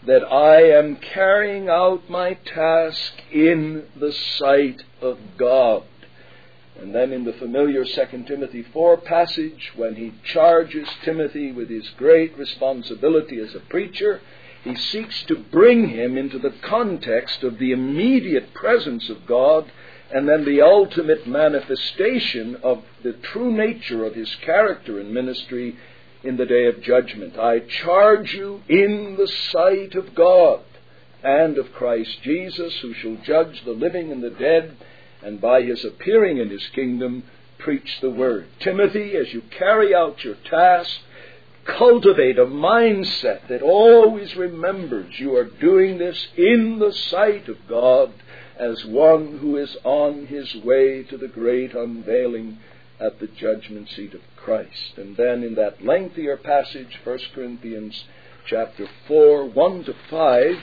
Speaker 1: that I am carrying out my task in the sight of God. And then in the familiar Second Timothy four passage, when he charges Timothy with his great responsibility as a preacher, he seeks to bring him into the context of the immediate presence of God and then the ultimate manifestation of the true nature of his character and ministry in the day of judgment. I charge you in the sight of God and of Christ Jesus, who shall judge the living and the dead, and by his appearing in his kingdom, preach the word. Timothy, as you carry out your task, cultivate a mindset that always remembers you are doing this in the sight of God as one who is on his way to the great unveiling at the judgment seat of Christ. And then in that lengthier passage, First Corinthians chapter four, one to five,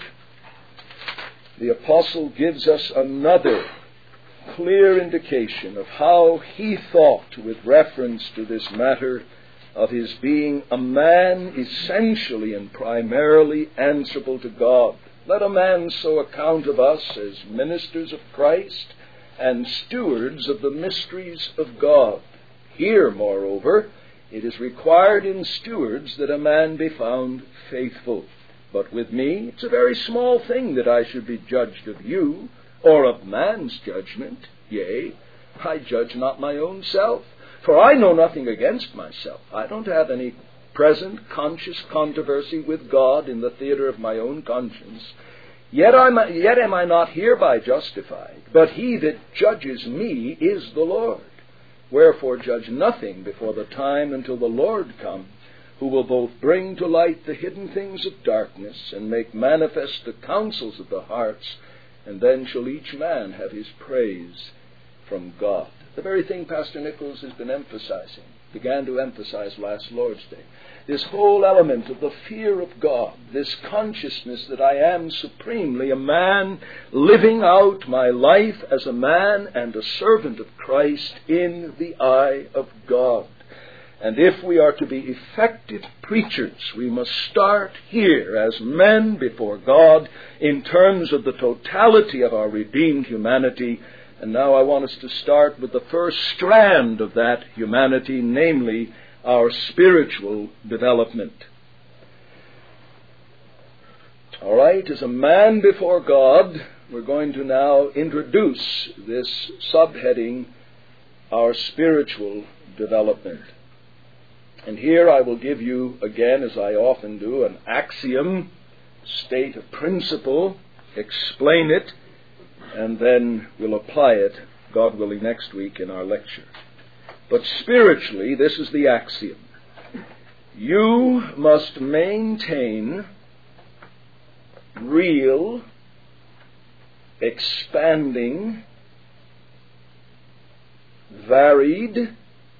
Speaker 1: the apostle gives us another clear indication of how he thought with reference to this matter of his being a man essentially and primarily answerable to God. Let a man so account of us as ministers of Christ and stewards of the mysteries of God. Here, moreover, it is required in stewards that a man be found faithful. But with me, it's a very small thing that I should be judged of you, or of man's judgment. Yea, I judge not my own self, for I know nothing against myself. I don't have any present conscious controversy with God in the theater of my own conscience. Yet, I'm, yet am I not hereby justified, but he that judges me is the Lord. Wherefore judge nothing before the time until the Lord come, who will both bring to light the hidden things of darkness and make manifest the counsels of the hearts, and then shall each man have his praise from God. The very thing Pastor Nichols has been emphasizing, began to emphasize last Lord's Day. This whole element of the fear of God, this consciousness that I am supremely a man living out my life as a man and a servant of Christ in the eye of God. And if we are to be effective preachers, we must start here as men before God in terms of the totality of our redeemed humanity. And now I want us to start with the first strand of that humanity, namely our spiritual development. All right, as a man before God, we're going to now introduce this subheading, our spiritual development. And here I will give you, again, as I often do, an axiom, state a principle, explain it, and then we'll apply it, God willing, next week in our lecture. But spiritually, this is the axiom. You must maintain real, expanding, varied,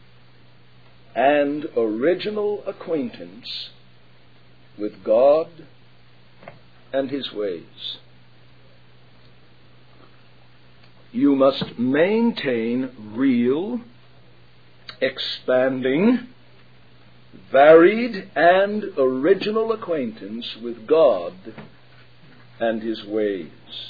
Speaker 1: and original acquaintance with God and his ways. You must maintain real, expanding, varied, and original acquaintance with God and his ways.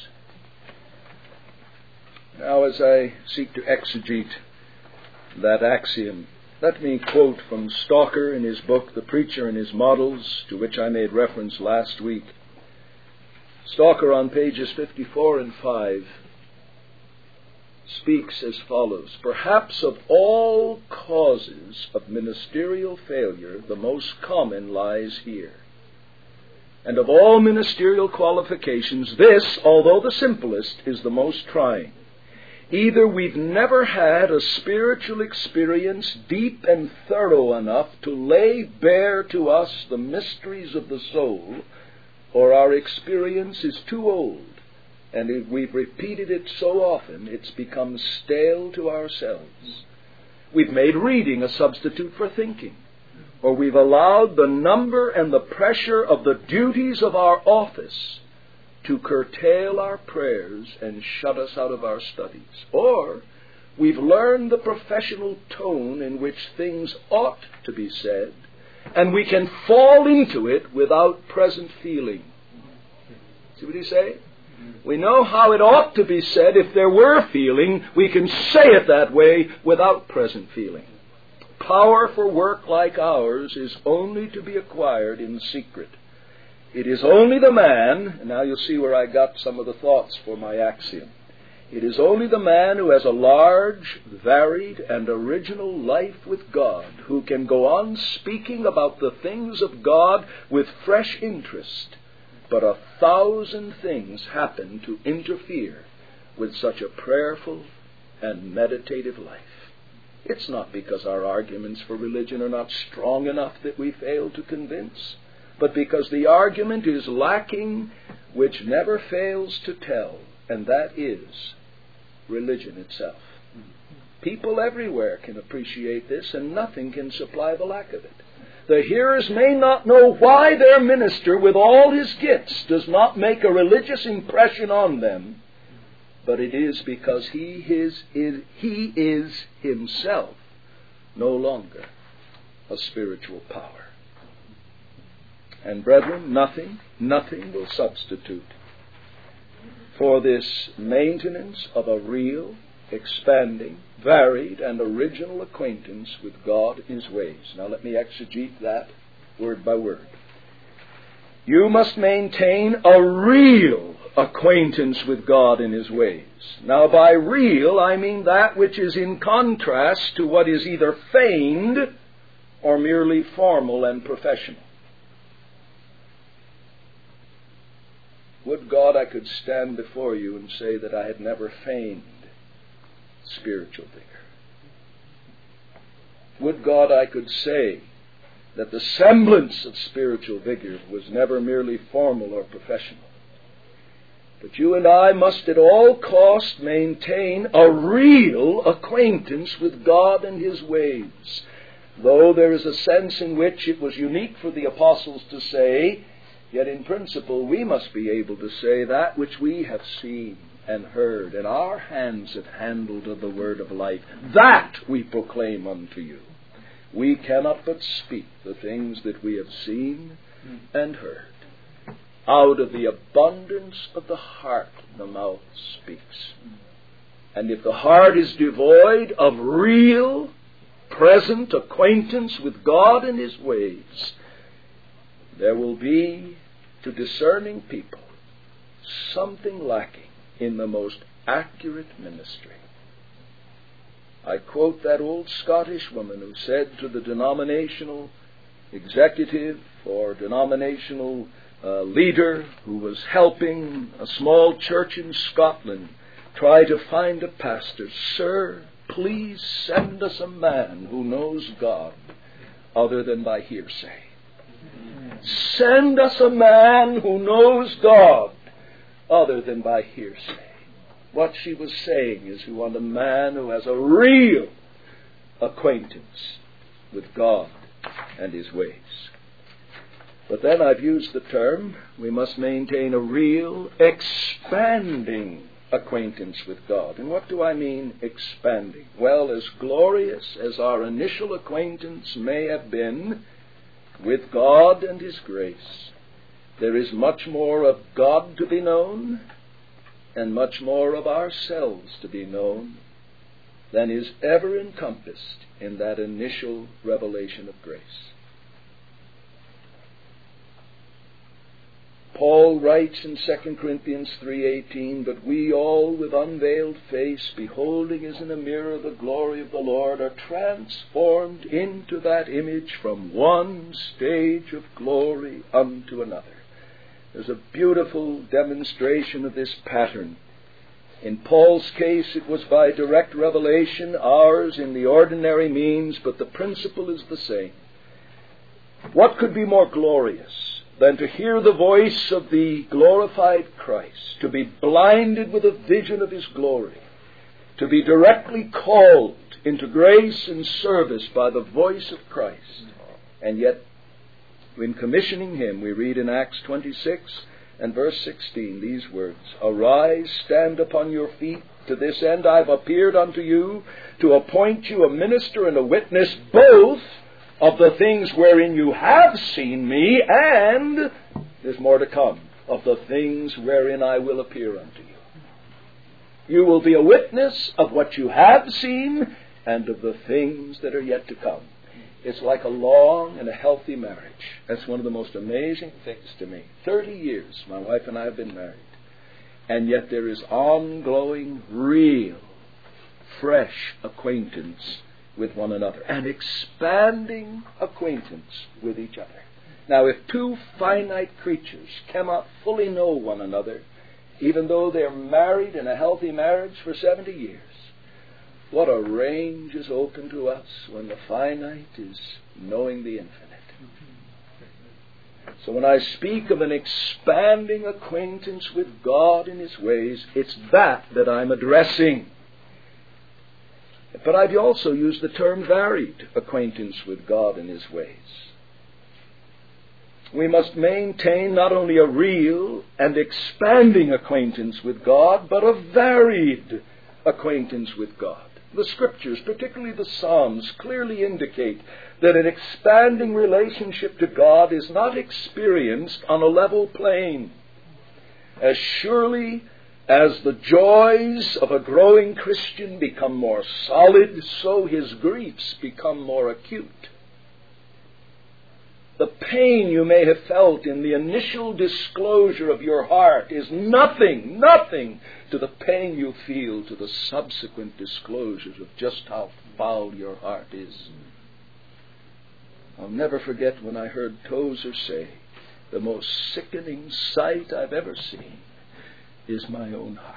Speaker 1: Now, as I seek to exegete that axiom, let me quote from Stalker in his book, The Preacher and His Models, to which I made reference last week. Stalker, on pages fifty-four and five, speaks as follows: perhaps of all causes of ministerial failure, the most common lies here. And of all ministerial qualifications, this, although the simplest, is the most trying. Either we've never had a spiritual experience deep and thorough enough to lay bare to us the mysteries of the soul, or our experience is too old, and if we've repeated it so often, it's become stale to ourselves. We've made reading a substitute for thinking, or we've allowed the number and the pressure of the duties of our office to curtail our prayers and shut us out of our studies. Or we've learned the professional tone in which things ought to be said, and we can fall into it without present feeling. See what he's saying? We know how it ought to be said. If there were feeling, we can say it that way without present feeling. Power for work like ours is only to be acquired in secret. It is only the man, and now you'll see where I got some of the thoughts for my axiom. It is only the man who has a large, varied, and original life with God who can go on speaking about the things of God with fresh interest. But a thousand things happen to interfere with such a prayerful and meditative life. It's not because our arguments for religion are not strong enough that we fail to convince, but because the argument is lacking which never fails to tell, and that is religion itself. People everywhere can appreciate this, and nothing can supply the lack of it. The hearers may not know why their minister, with all his gifts, does not make a religious impression on them, but it is because he is, is, he is himself no longer a spiritual power. And brethren, nothing, nothing will substitute for this maintenance of a real, expanding, varied, and original acquaintance with God and His ways. Now let me exegete that word by word. You must maintain a real acquaintance with God and His ways. Now by real, I mean that which is in contrast to what is either feigned or merely formal and professional. Would God I could stand before you and say that I had never feigned spiritual vigor. Would God I could say that the semblance of spiritual vigor was never merely formal or professional. But you and I must at all cost maintain a real acquaintance with God and His ways. Though there is a sense in which it was unique for the apostles to say, yet in principle we must be able to say that which we have seen and heard, and our hands have handled of the word of life. That we proclaim unto you. We cannot but speak the things that we have seen and heard. Out of the abundance of the heart the mouth speaks. And if the heart is devoid of real, present acquaintance with God and His ways, there will be, to discerning people, something lacking in the most accurate ministry. I quote that old Scottish woman who said to the denominational executive or denominational uh, leader who was helping a small church in Scotland try to find a pastor, "Sir, please send us a man who knows God other than by hearsay. Send us a man who knows God other than by hearsay." What she was saying is, we want a man who has a real acquaintance with God and His ways. But then I've used the term, we must maintain a real, expanding acquaintance with God. And what do I mean, expanding? Well, as glorious as our initial acquaintance may have been with God and His grace, there is much more of God to be known and much more of ourselves to be known than is ever encompassed in that initial revelation of grace. Paul writes in Second Corinthians three eighteen, "But we all with unveiled face, beholding as in a mirror the glory of the Lord, are transformed into that image from one stage of glory unto another." There's a beautiful demonstration of this pattern. In Paul's case, it was by direct revelation, ours in the ordinary means, but the principle is the same. What could be more glorious than to hear the voice of the glorified Christ, to be blinded with a vision of His glory, to be directly called into grace and service by the voice of Christ, and yet in commissioning Him, we read in Acts twenty-six and verse sixteen these words, "Arise, stand upon your feet. To this end I've appeared unto you, to appoint you a minister and a witness, both of the things wherein you have seen me, and," there's more to come, of the things wherein I will appear unto you. You will be a witness of what you have seen and of the things that are yet to come. It's like a long and a healthy marriage. That's one of the most amazing things to me. Thirty years my wife and I have been married. And yet there is ongoing, real, fresh acquaintance with one another. And expanding acquaintance with each other. Now, if two finite creatures cannot fully know one another, even though they're married in a healthy marriage for seventy years, what a range is open to us when the finite is knowing the infinite. So when I speak of an expanding acquaintance with God in His ways, it's that that I'm addressing. But I've also used the term varied acquaintance with God in His ways. We must maintain not only a real and expanding acquaintance with God, but a varied acquaintance with God. The Scriptures, particularly the Psalms, clearly indicate that an expanding relationship to God is not experienced on a level plane. As surely as the joys of a growing Christian become more solid, so his griefs become more acute. The pain you may have felt in the initial disclosure of your heart is nothing, nothing to the pain you feel to the subsequent disclosures of just how foul your heart is. I'll never forget when I heard Tozer say, the most sickening sight I've ever seen is my own heart.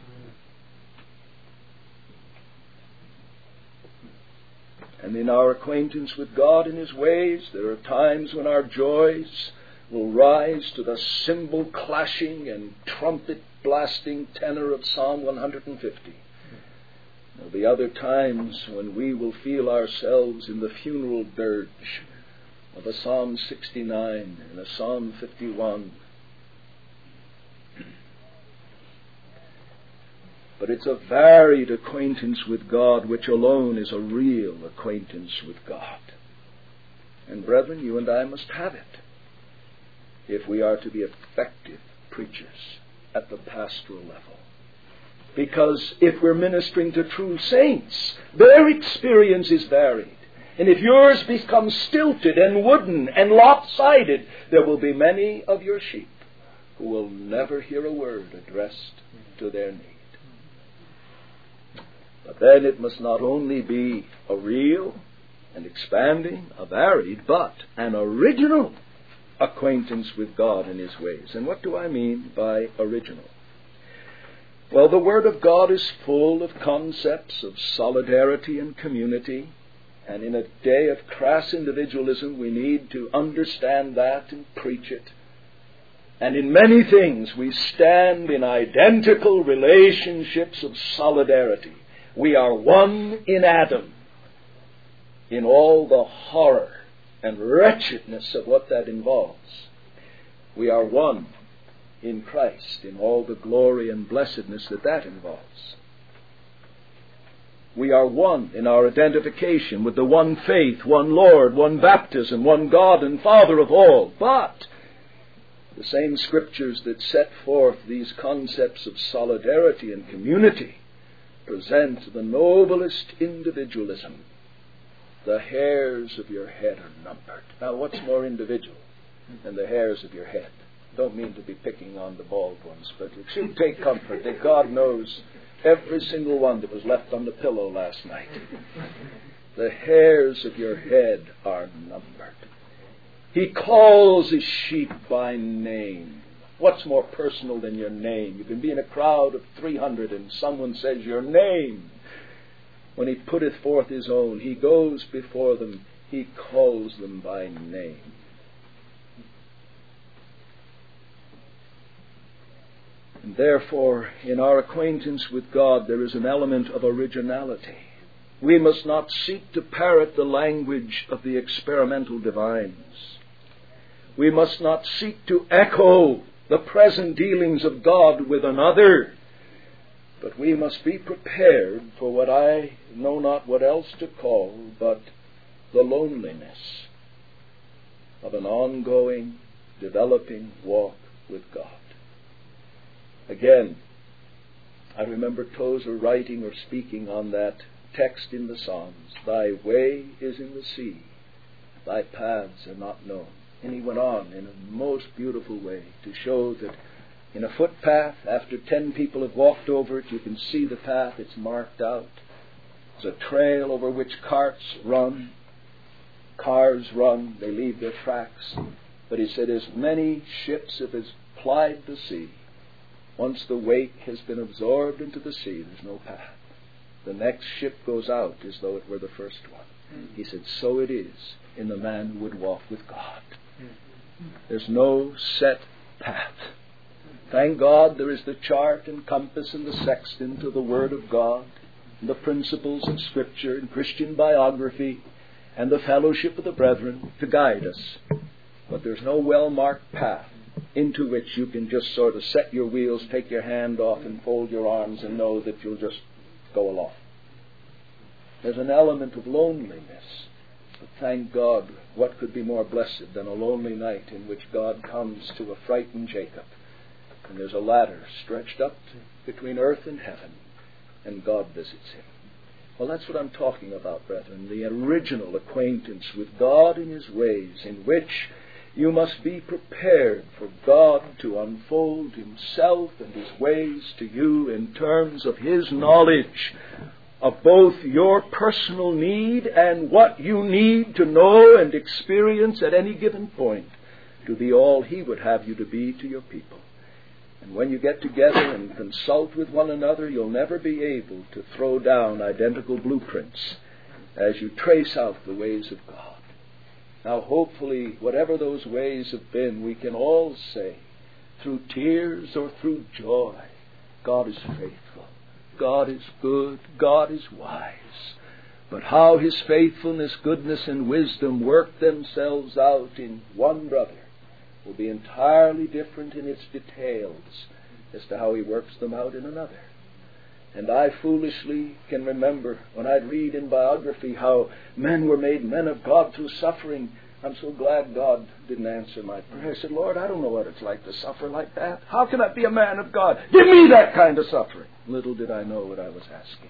Speaker 1: And in our acquaintance with God in His ways, there are times when our joys will rise to the cymbal clashing and trumpet blasting tenor of Psalm one hundred fifty. There'll be other times when we will feel ourselves in the funeral dirge of a Psalm sixty-nine and a Psalm fifty-one. But it's a varied acquaintance with God, which alone is a real acquaintance with God. And brethren, you and I must have it if we are to be effective preachers at the pastoral level. Because if we're ministering to true saints, their experience is varied. And if yours becomes stilted and wooden and lopsided, there will be many of your sheep who will never hear a word addressed to their need. But then it must not only be a real and expanding, a varied, but an original acquaintance with God and His ways. And what do I mean by original? Well, the Word of God is full of concepts of solidarity and community. And in a day of crass individualism, we need to understand that and preach it. And in many things, we stand in identical relationships of solidarity. We are one in Adam, in all the horror and wretchedness of what that involves. We are one in Christ, in all the glory and blessedness that that involves. We are one in our identification with the one faith, one Lord, one baptism, one God and Father of all. But the same Scriptures that set forth these concepts of solidarity and community present the noblest individualism. The hairs of your head are numbered. Now, what's more individual than the hairs of your head? Don't mean to be picking on the bald ones, but it should take comfort that God knows every single one that was left on the pillow last night. The hairs of your head are numbered. He calls His sheep by name. What's more personal than your name? You can be in a crowd of three hundred and someone says your name. When He putteth forth His own, He goes before them. He calls them by name. And therefore, in our acquaintance with God, there is an element of originality. We must not seek to parrot the language of the experimental divines. We must not seek to echo the present dealings of God with another. But we must be prepared for what I know not what else to call, but the loneliness of an ongoing, developing walk with God. Again, I remember Tozer writing or speaking on that text in the Psalms, "Thy way is in the sea, thy paths are not known." And he went on in a most beautiful way to show that in a footpath, after ten people have walked over it, you can see the path, it's marked out. There's a trail over which carts run, cars run, they leave their tracks. But he said, as many ships have as plied the sea, once the wake has been absorbed into the sea, there's no path. The next ship goes out as though it were the first one. He said, so it is in the man who would walk with God. There's no set path. Thank God there is the chart and compass and the sextant to the Word of God, and the principles of Scripture and Christian biography, and the fellowship of the brethren to guide us. But there's no well-marked path into which you can just sort of set your wheels, take your hand off and fold your arms and know that you'll just go along. There's an element of loneliness. But thank God, what could be more blessed than a lonely night in which God comes to a frightened Jacob, and there's a ladder stretched up between earth and heaven, and God visits him. Well, that's what I'm talking about, brethren, the original acquaintance with God and His ways, in which you must be prepared for God to unfold Himself and His ways to you in terms of His knowledge of both your personal need and what you need to know and experience at any given point to be all He would have you to be to your people. And when you get together and consult with one another, you'll never be able to throw down identical blueprints as you trace out the ways of God. Now, hopefully, whatever those ways have been, we can all say, through tears or through joy, God is faithful. God is good. God is wise. But how His faithfulness, goodness, and wisdom work themselves out in one brother will be entirely different in its details as to how He works them out in another. And I foolishly can remember when I'd read in biography how men were made men of God through suffering. I'm so glad God didn't answer my prayer. I said, Lord, I don't know what it's like to suffer like that. How can I be a man of God? Give me that kind of suffering. Little did I know what I was asking.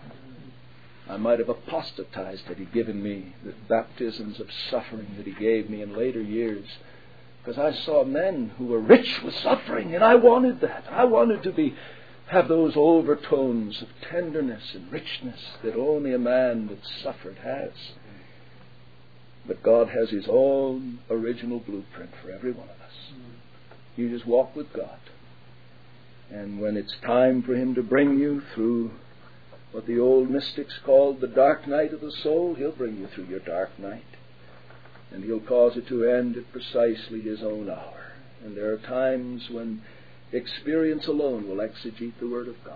Speaker 1: I might have apostatized had He given me the baptisms of suffering that He gave me in later years, because I saw men who were rich with suffering, and I wanted that. I wanted to be have those overtones of tenderness and richness that only a man that suffered has. But God has His own original blueprint for every one of us. You just walk with God. And when it's time for Him to bring you through what the old mystics called the dark night of the soul, He'll bring you through your dark night. And He'll cause it to end at precisely His own hour. And there are times when experience alone will exegete the Word of God.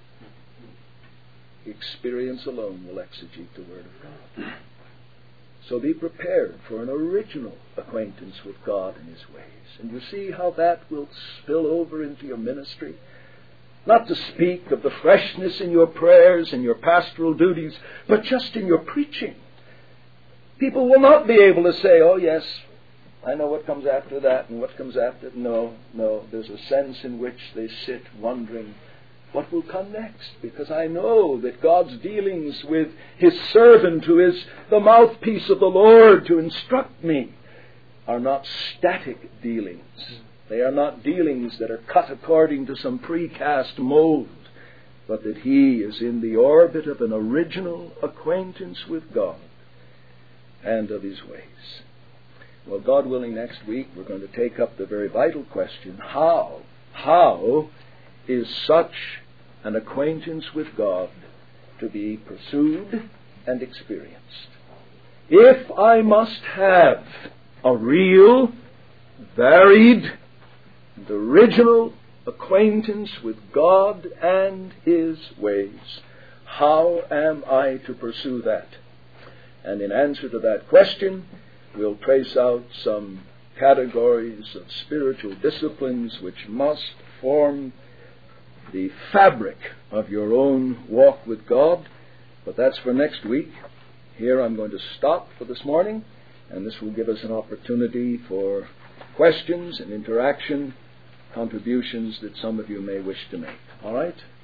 Speaker 1: Experience alone will exegete the Word of God. So be prepared for an original acquaintance with God and His ways. And you see how that will spill over into your ministry. Not to speak of the freshness in your prayers and your pastoral duties, but just in your preaching. People will not be able to say, oh yes, I know what comes after that and what comes after it. No, no. There's a sense in which they sit wondering what will come next. Because I know that God's dealings with His servant, who is the mouthpiece of the Lord to instruct me, are not static dealings. They are not dealings that are cut according to some precast mold, but that He is in the orbit of an original acquaintance with God and of His ways. Well, God willing, next week we're going to take up the very vital question, how, how is such an acquaintance with God to be pursued and experienced? If I must have a real, varied, and original acquaintance with God and His ways, how am I to pursue that? And in answer to that question, we'll trace out some categories of spiritual disciplines which must form the fabric of your own walk with God. But that's for next week. Here I'm going to stop for this morning, and this will give us an opportunity for questions and interaction contributions that some of you may wish to make. All right?